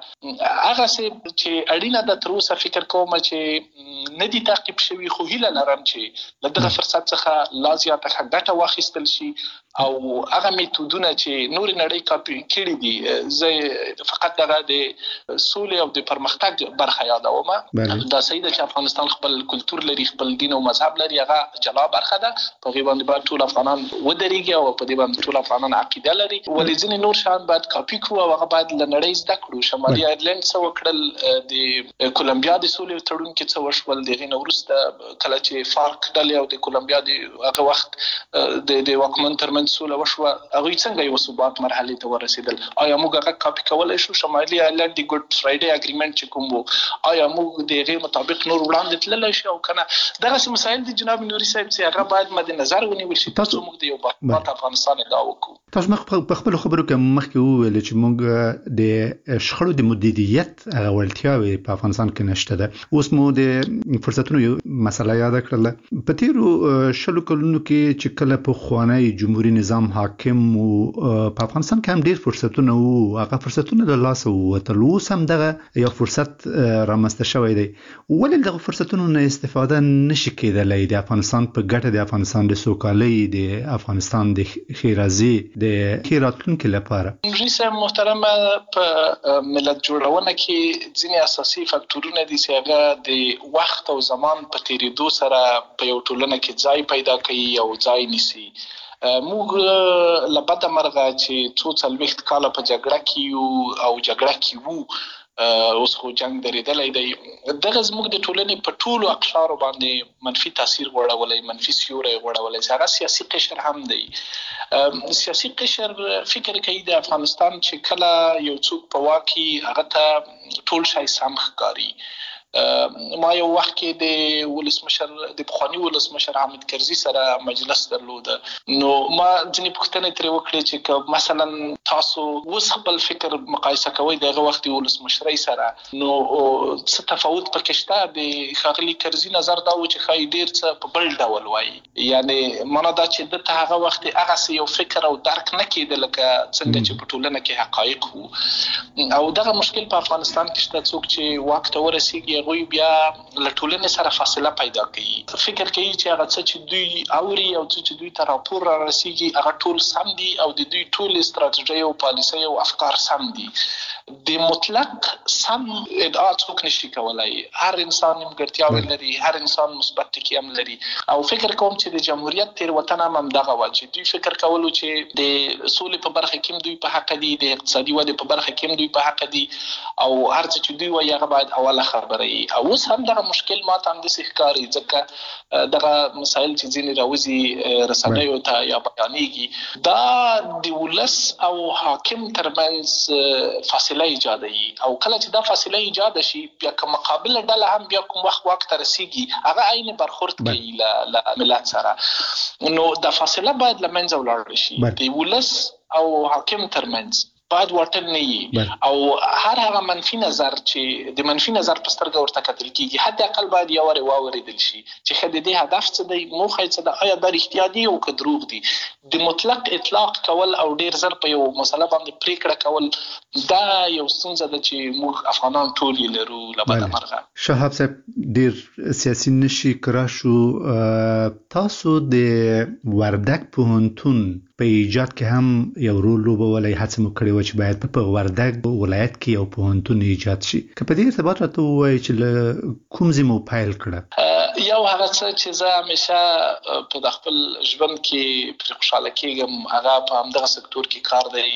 هغسې چې اړینه ده تر اوسه فکر کوم چې نه دي تعقیب شوي، خو هیله لرم چې له دغه فرصت څخه لا زیاته ښه ګټه واخیستل شي او هغه میتودونه چې نور نړۍ کاپي کړي دي زه فقط دغه د سولې او د پرمختګ برخه یادوم. دا صحیح ده چې افغانستان خپل کلتور لري، خپل دین او مذهب لري، هغه جلا برخه ده. په هغې باندې باید ټول افغانان ودرېږي او په دې باندې ټول افغانان عقیده لري. ولې ځینې نور شیان باید کاپي کړو او هغه باید له نړۍ زده کړو. شمالي آیرلینډ څه وکړل، د کولمبیا د سولې تړون کې څه وشول، د هغې نه وروسته کله چې فارک ډلې او د کولمبیا د هغه وخت د د واکمن ترمنځ سوله وشوه، هغوی څنګه یو ثبات مرحلې ته ورسېدل؟ آیا موږ هغه کاپي کولی شو؟ شمالي آیرلینډ د ګډ فرایډې اګریمنټ چې کوم و، آیا موږ د هغې مطابق نور وړاندې تللی شو او که نه؟ دغسې مسایل دي جناب نوري صاحب چې هغه باید مد نظر ونیول شي ترڅو موږ د یو باثباته افغانستان ادعا وکړو. تاسو مخ په خپلو خبرو کې مخکې وویل چې موږ د شخړو د مدیریت هغه وړتیاوې په افغانستان کې نشته ده. اوس مو د فرصتونو یو مسله یاده کړله. په تېرو شلو کلونو کې چې کله پخوانی جمهوري نظام حاکم و په افغانستان کې هم ډېر فرصتونه وو، هغه فرصتونه له لاسه ووتل. اوس هم دغه یو فرصت رامنځته شوی دی. ولې دغه فرصتونو نه استفاده نشي کېدلی د افغانستان په ګټه، د افغانستان د سوکالۍ، د افغانستان د ښېرازۍ، د ښې راتلونکي لپاره؟ نوري صاحب محترمه، په ملت جوړونه کې ځینې اساسي فکټورونه دي چې هغه د وخت او زمان په تېرېدو سره په یو ټولنه کې ځای پیدا کوي او ځای نیسي. موږ له بده مرغه چې څو څلوېښت کاله په جګړه کې یو او جګړه کې وو، اوس خو جنګ درېدلی دی. دغه زموږ د ټولنې په ټولو اقشارو باندې منفي تاثیر غوړولی، منفي سیوری غوړولی چې هغه سیاسي قشر هم دی. سیاسي قشر فکر کوي د افغانستان چې کله یو څوک په واک کې هغه ته ټول شی سم ښکاري. ما یو وخت کې د ولسمشر د پخواني ولسمشر حامد کرزي سره مجلس درلوده، نو ما ځینې پوښتنې ترې وکړې چې که مثلا تاسو اوس خپل فکر مقایسه کوئ د هغه وخت ولسمشرۍ سره، نو څه تفاوت پکې شته؟ د ښاغلي کرزي نظر دا و چې ښایي ډېر څه په بل ډول وایي، یعنې معنا دا چې ده ته هغه وخت هغسې یو فکر او درک نه کېده لکه څنګه چې په ټولنه کې حقایق وو. او دغه مشکل په افغانستان کې شته. څوک چې واک ته ورسېږي هغوی بیا له ټولنې سره فاصله پیدا کوي، فکر کوي چې هغه څه چې دوی اوري او څه چې دوی ته راپور را رسېږي هغه ټول سم دي او د دوی ټول استراتیژۍ او پالیسۍ او افکار سم دي. د مطلق سم ادعا څوک نشي کولی. هر انسان نیمګړتیاوې لري، هر انسان مثبت ټکي هم لري. او فکر کوم چې د جمهوریت تېروتنه هم همدغه وه چې دوی فکر کولو چې د سولې په برخه کې هم دوی په حقه دي، د اقتصادي ودې په برخه کې هم دوی په حقه دي، او هر څه چې دوی وایي هغه باید اوله خبره وي. او اوس هم دغه مشکل ما ته همداسې ښکاري، ځکه دغه مسایل چې ځینې راوځي رسنیو ته یا بیانېږي، دا د ولس او حاکم ترمنځ فاصله ایجادوي. او کله چې دا فاصله ایجاده شي، بیا که مقابله ډله هم بیا کوم وخت واک ته رسېږي هغه عین برخورد کوي له ملت سره، نو دا فاصله باید له منځه ولاړه شي. د ولس او حاکم ترمنځ باید واټن نه وي، او هر هغه منفي نظر چې د منفي نظر په سترګه ورته کتل کېږي حد اقل باید یو وارې واورېدل شي چې ښه د دې هدف څه دی، موخه یې څه ده، آیا دا رښتیا دي او که دروغ دي. د مطلق اطلاق کول او ډېر زر په یو مسله باندې پرېکړه کول دا یو ستونزه ده چې موږ افغانان ټول یې لرو له بده مرغه. شهاب صاحب ډېر سیاسي نشي کرا شو. تاسو د وردګ پوهنتون په ایجاد کې هم یو رول لوبولی، هڅه مو کړې وه چې باید په وردګ ولایت کې یو پوهنتون ایجاد شي. که په دې ارتباط راته ووایي چې له کوم ځای مو پیل کړه؟ یو هغه څه چې زه همیشه په د خپل ژوند کې پرې خوشحاله کېږم هغه په همدغه سکتور کې کار دی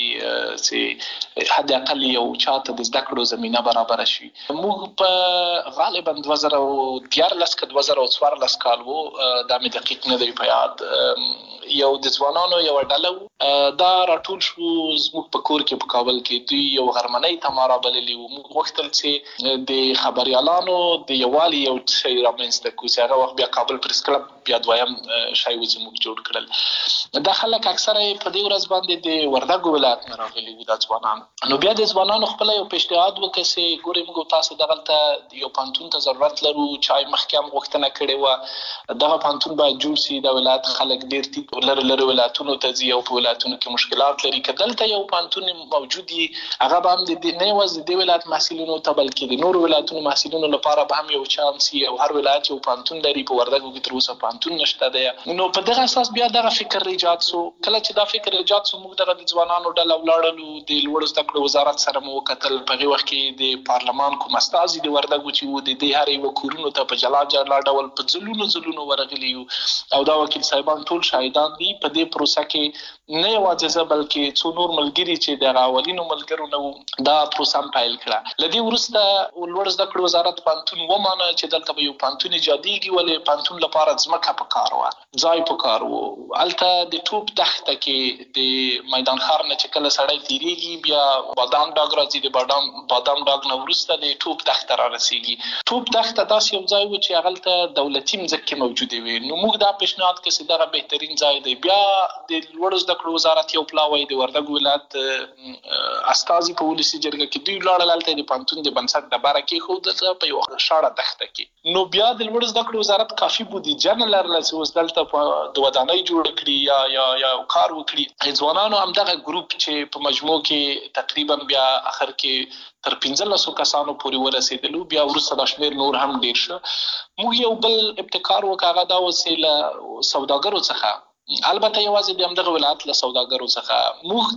چې حد اقل یو چاته د زده کړو زمینه برابره شي. موږ په غالبا دوه زره دیارلس که دوه زره څوارلس کال و، دا مې دقیق نه دی په یاد، یو د ځوانانو یوه ډله و، دا راټول شو زموږ په کور کې په کابل کې. دوی یو غرمنۍ ته ما رابللي وو. موږ غوښتل چې د خبریالانو د یووالي یو شی رامنځته کړو چې هغه وخت بیا کابل پریس کلب بیا دویم شی و چې موږ جوړ کړل. دا خلک اکثره په دې ورځ باندې د وردګ ولایت نه راغلي وو دا ځوانان. نو بیا د ځوانانو خپله یو پیشنهاد وکړه چې ګورئ موږ تاسو دغلته یو پوهنتون ته ضرورت لرو، چا یې مخکې هم غوښتنه کړې وه دغه پوهنتون باید جوړ سي، د ولایت خلک ډېر دي، لر لر ولایتونو ته ځي او په ولایتونو کې مشکلات لري کدلته یو پانتون موجود وي هغه به هم د نه یوازې د ولایت محصلینو ته بلکې د نور ولایتونو محصلینو لپاره به هم یو چانس وي او هر ولایت یو پانتون لري په وردګو کې تر اوسه پانتون نشته دی نو په دغه اساس بیا دغه فکر ایجاد سو کله چې دا فکر ایجاد سو موږ دغه د ځوانانو ډله ولاړلو د لوړ زده کړو وزارت سره مو وکتل په هغه وخت کې د پارلمان کوم استازي د وردګو چې و د دې هر یو کورونو ته په جلا جلا ډول په ځلونو ځلونو ورغلي او دا وکیل صاحبان ټول شاهدان دي په دې پروسه کې نه یوازې زه بلکې څو نور ملګري چې د اولینو ملګرو نو دا پروسه پایل کړه لدی ورسته لوړ زده کړو وزارت پانتون ومانه چې دلته به یو پانتون ایجادېږي ولې پانتون لپاره ځمکه پکار و ځای پکار و الته د ټوپ تخته کې د میدان ښار نه چې کله سړی تیریږي بیا بادام ډاګ راځي د بادام بادام ډاګ نه ورسته د ټوپ تخته را رسیږي ټوپ تخته داسې یو ځای و چې هغه ته دولتي مځکې موجودې وي نو موږ دا پیشنهاد کړ چې دغه بهترین ځای دی بیا د لوړ زده کړو وزارت یو پلاوی د وردګو ولایت استازي په ولسي جرګه کې دوی لاړل هلته د پانتون د بنسټ ډبره کېښودل په یوه شاړه دښته کې نو بیا د لوړ زده کړو وزارت کافي بودیجه نه لرله چې اوس دلته د ودانۍ جوړ کړي یا یا یا کار وکړي ځوانانو همدغه ګروپ چې په مجموع کې تقریبا بیا اخر کې تر پنځلسو کسانو پورې ورسېدلو بیا وروسته دا شمېر نور هم ډېر شه موږ یو بل ابتکار وکړ هغه دا وسیله سوداګرو څخه البته یوازې د همدغه ولایت له سوداګرو څخه موږ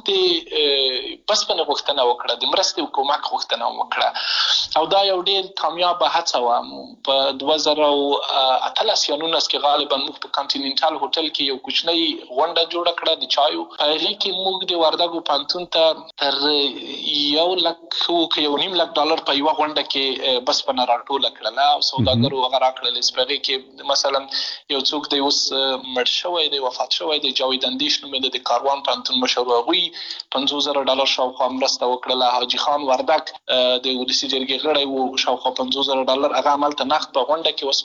د بسپنې غوښتنه وکړه د مرستې او کومک غوښتنه وکړه او دا یو ډېر کامیابه هڅه وه په دوه زره اتلس یا نولس کې غالبا موږ په کانټیننټال هوټل کې یو کوچنۍ غونډه جوړه کړه د چایو په هغې کې موږ د وردګو پانتون ته تر یو لک یو نیم لک ډالر په یوه غونډه کې بسپنه راټوله کړله او سوداګرو هغه راکړلې چې په هغې کې مثلا یو څوک دی اوس مړ شوی دی وفات شوی دی جاوید اندیش نومېده د کاروان پانتون مشر هغوی پنځوس زره ډالر شاوخوا مرسته وکړله حاجي خان وردک د ولسي جرګې غړی و شاوخوا پنځوس زره ډالر هغه هملته نقد په غونډه کې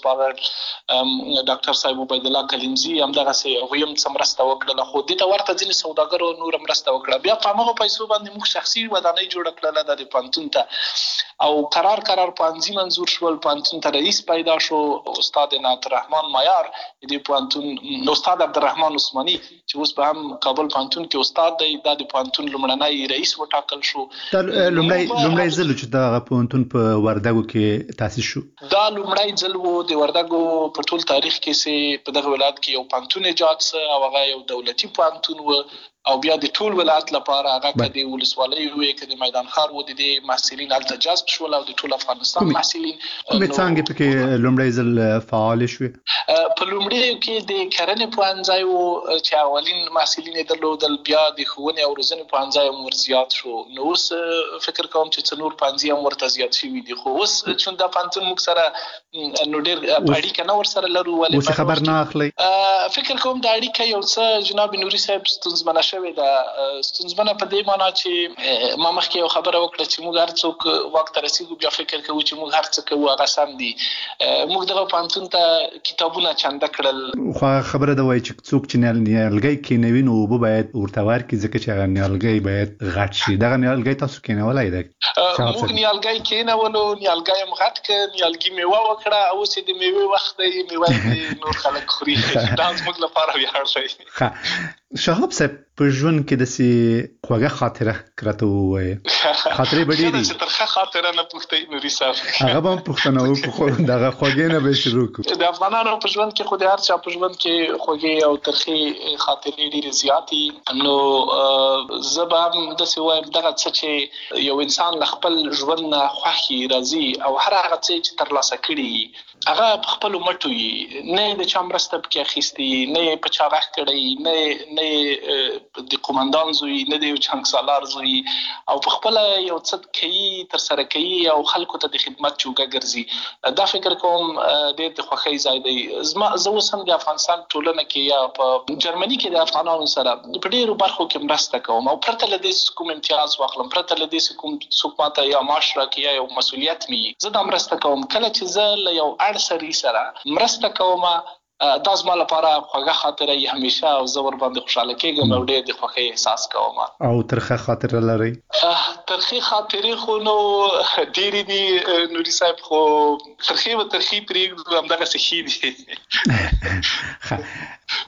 وسپارل ډاکټر صاحب عبیدالله کلیمزي همدغسې هغوی هم څه مرسته وکړله خو دې ته ورته ځینې سوداګرو نوره مرسته وکړه بیا په همغو پیسو باندې موږ شخصي ودانۍ جوړه کړله دا د پانتون ته او قرار قرار پانځي منظور شول پانتون ته رئیس پیدا شو استاد عنایت الرحمن معیار د پانتون استاد عبدالرحمن عثماني چې اوس به هم کابل پانتون کې استاد دی دا د پانتون لومړنی رئیس وټاکل شو لومړی لومړی ځل چې دا پانتون په وردګو کې تاسیس شو دا لومړی ځل و د وردګو په ټول تاریخ کې چې په دغه ولایت کې یو پانتون ایجاد سه او هغه یو دولتي پانتون و او بیا د ټول ولایت لپاره هغه که د ولسوالۍ وي که د میدان ښار و د دې محصلین هلته جذب شول او د ټول افغانستان محصلین کومې څانګې پکې لومړی ځل فعالې شوې په لومړیو کې د کرنې پوهنځی و چې اولین محصلین یې درلودل بیا د ښوونې او روزنې پوهنځی هم ور زیات شو نو اوس فکر کوم چې څه نور پوهنځي هم ورته زیات شوي دي خو اوس چون دا پوهنتون موږ سره نو ډېر اړیکه نه ورسره لرو اوس خبر نه اخلئ فکر کوم دا اړیکه یو څه جناب نوري صاحب ستونزمنه شوې ده ستونزمنه په دې معنا چې ما مخکې یو خبره وکړه چې موږ هر څوک واک ته رسېږو بیا فکر کوو چې موږ هر څه کوو هغه سم دي موږ دغه پوهنتون ته کتابونه چنده کړل خو خبره ده وایي چې څوک چې نیالګی کېنوي نو اوبه باید ورته ورکړي ځکه چې هغه نیالګی باید غټ شي دغه نیالګی تاسو کېنولی دی موږ نیالګی کېنولو نیالګی هم غټ کړ نیالګي میوه وکړه اوس یې د میوې وخت دی میوه یې نور خلک خوري دا زموږ لپاره ویاړ دی شهاب صاحب په ژوند کې داسې خوږه خاطره راته ووایه خاطرې به ډېرې چې ترخه خاطره نه پوښتئ نوري صاحب هغه به هم پوښتنه وکړو دغه خوږې نه به شروع کړو د افغانانو په ژوند کې خو د هر چا په ژوند کې خوږې او ترخې خاطرې ډېرې زیاتې نو زه به هم داسې وایم دغه څه چې یو انسان له خپل ژوند نه خوښي راځي او هر هغه څه چې ترلاسه کړي هغه په خپلو مټو وي نه یې د چا مرسته پکې اخیستې نه یې په چا غږ کړی نه نه یې د قومندان زوی نه د یو چانګسالار زوی او په خپله یو څه کوي ترسره کوي او خلکو ته د خدمت چوکه ګرځي دا فکر کوم ډېر د خوښۍ ځای دی زما زه اوس هم د افغانستان ټولنه کې یا په جرمني کې د افغانانو سره په ډېرو برخو کې مرسته کوم او پرته له دې کوم امتیاز واخلم پرته له دې کوم څوک ماته یا معاش راکړي یا یو مسؤلیت مې زه دا مرسته کوم کله چې زه له یو اړ سړي سره مرسته کوم دا زما لپاره خوږه خاطره یې همیشه او زه ورباندې خوشحاله کېږم او ډېر د خوښۍ احساس کوم او ترخه خاطره لرئ ترخې خاطرې خو نو ډېرې دي نوري صاحب خو ترخې و ترخې پرېږدو همدغسې ښې دي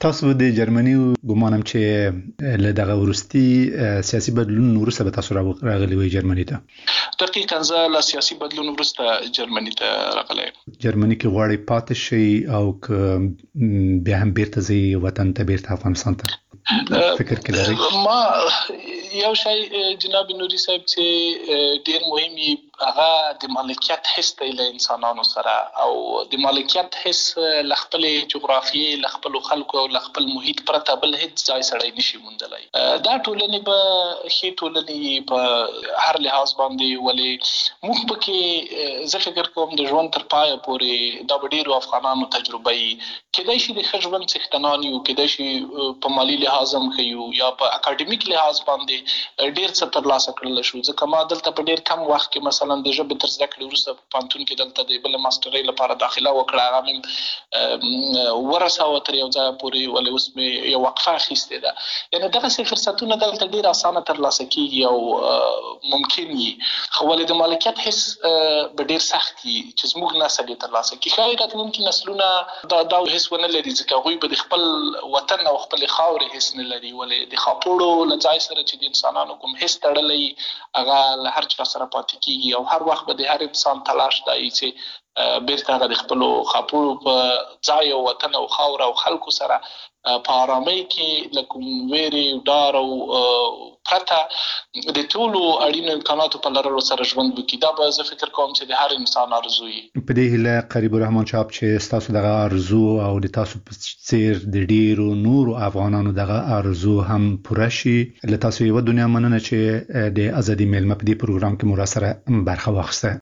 تاسو د جرمني ګمانم چې له دغه ورستي سیاسي بدلون وروسته به تاسو راغلي وي جرمني ته. دقیقاً زه له سیاسي بدلون وروسته جرمني ته راغلی. جرمني کې غواړي پاتې شي او که بیا هم بیرته ځي وطن ته، بیرته افغانستان ته؟ فکر کې لري ما یو شی جناب نوري صاحب چې ډیر مهمي هغه د مالکیت حس دی له انسانانو سره، او د مالکیت حس له خپل جغرافیې، له خپل خلکو او له خپل محیط پرته بل هیڅ ځای سړی نشي موندلی. دا ټولنې به ښې ټولنې په هر لحاظ باندې، ولې موږ پکې زه فکر کوم د ژوند تر پایه پورې دا به ډېرو افغانانو تجربه وي. کیدای شي د ښه ژوند څښتنان یو، کیدای شي په مالي لحاظ هم ښه یو، یا په اکاډمیک لحاظ باندې ډېر څه ترلاسه کړلی شو. ځکه ما دلته په ډېر کم وخت کې مثلا د ژبې تر زده کړې وروسته په پوهنتون کې دلته د بلې ماسټرۍ لپاره داخله وکړه. هغه مې ورسوه تر یو ځایه پورې، ولې اوس مې یو وقفه اخیستې ده. یعنې دغسې فرصتونه دلته ډېر اسانه ترلاسه کېږي او ممکن وي، خو ولې د مالکیت حس به ډېر سخت وي چې زموږ نسل یې ترلاسه کړي. ښایي راتلونکي نسلونه دا دا حس ونه لري، ځکه هغوی به د خپل وطن او خپلې خاورې حس نه لري. ولې د خاپوړو له ځای سره چې د انسانانو کوم حس تړلی هغه له هر چا سره پاتې کېږي، او هر وخت به د هر انسان تلاش دا وي چې بیرته هغه د خپلو خاپوړو په ځای او وطن او خاوره او خلکو سره په آرامۍ کې له کوم ویرې، ډار او پرته د ټولو اړینو امکاناتو په لرلو سره ژوند وکړي. دا به زه فکر کوم چې د هر انسان ارزو وي. په دې هیله قریب الرحمن صاحب چې ستاسو دغه ارزو او د تاسو په څیر د ډیرو نورو افغانانو دغه ارزو هم پوره شي. له تاسو یو دنیا مننه چې د ازادي میلمه په دې پروګرام کې مو سره برخه واخیسته.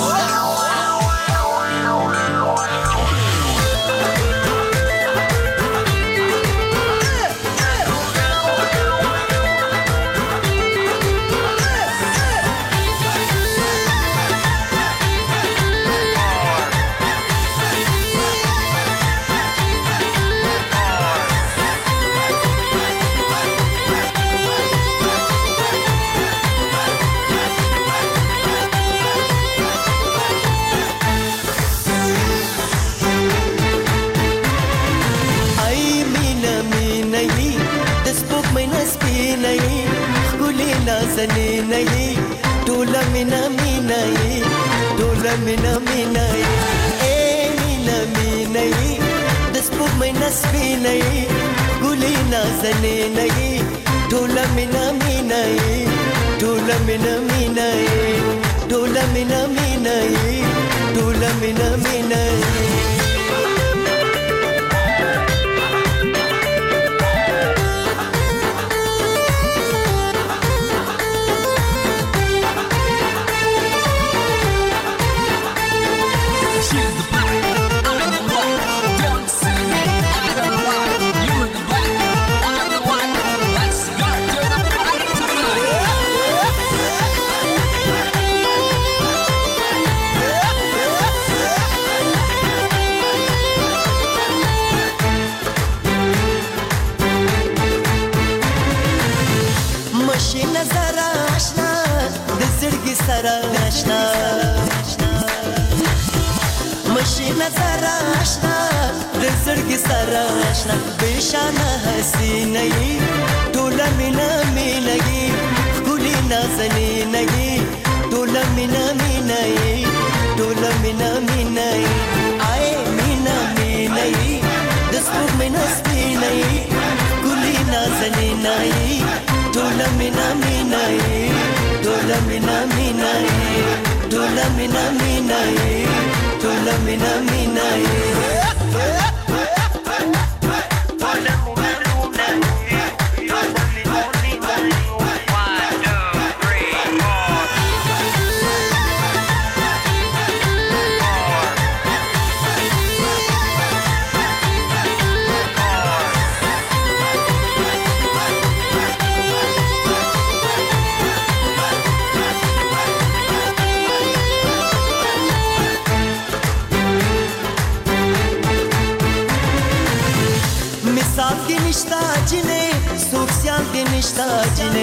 Dola mina mina ye, dola mina mina ye, eh mina mina ye, despuk mai nasbina ye, gulina zanina ye, dola mina mina ye, dola mina mina ye, dola mina mina ye, dola mina mina ye. مشینه زرا آشنا د زړګي سره آشنا بشانه حسینه یې ټوله مینا مینا یې ښکلي نازنینه یې ټوله مینا مینا یې ټوله مینا مینا یې آی مینا مینا یې د سپوږمۍ نه سپینه یې ښکلي نازنینه یې ټوله مینا مینا یې ټوله مینا مینا یې ټوله مینا مینا یې Tola mina mina ye, tola mina mina ye, tola mina mina ye. One, two, three, four. साथ के निश्ता जिने सोचियां के निश्ता जिने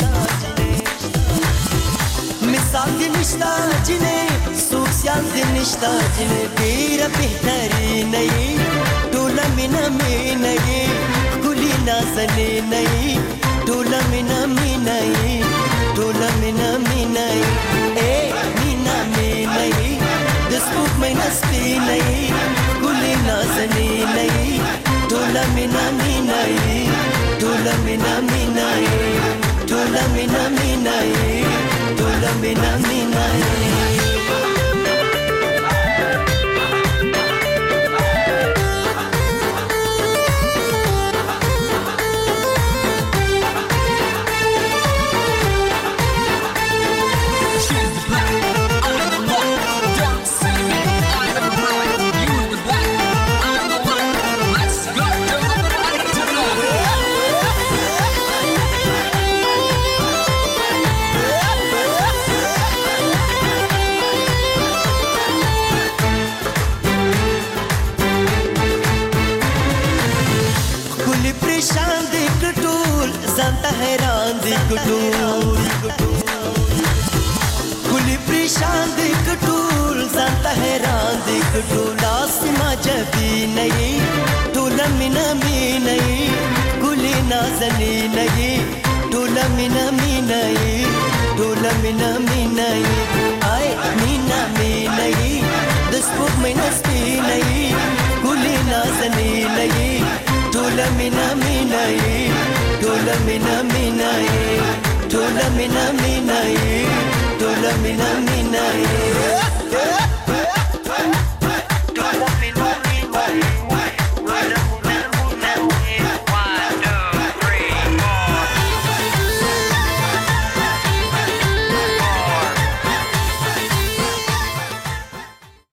मिसाल के निश्ता जिने सोचियां के निश्ता जिने तेरा बेहतरीन ये टोला मिना में नहीं नाजनी नहीं टोला मीना मीनाई टोला मीना मीनाई ए मीना मीनाई दिसबुक में नस्ती नहीं गुली नाजनी नहीं टोला मीना मीनाई टोला मीना मीनाई टोला मीना मीनाई टोला मीना मीनाई परेशान दिख टूल जानता हैरान दिख टूल कुली परेशान दिख टूल जानता हैरान दिख टूल आसमा जबी नहीं टोला मीना मीनाई कुली नाजनी नहीं टोला मीना मीनाई टोला मीना मीनाई आए मीना मीनाई दिसबुक में नस्ती नहीं कुली नाजनी नहीं टोला मीना मीनाई टोला मीना मीनाई टोला मीना मीनाई टोला मीना मीनाई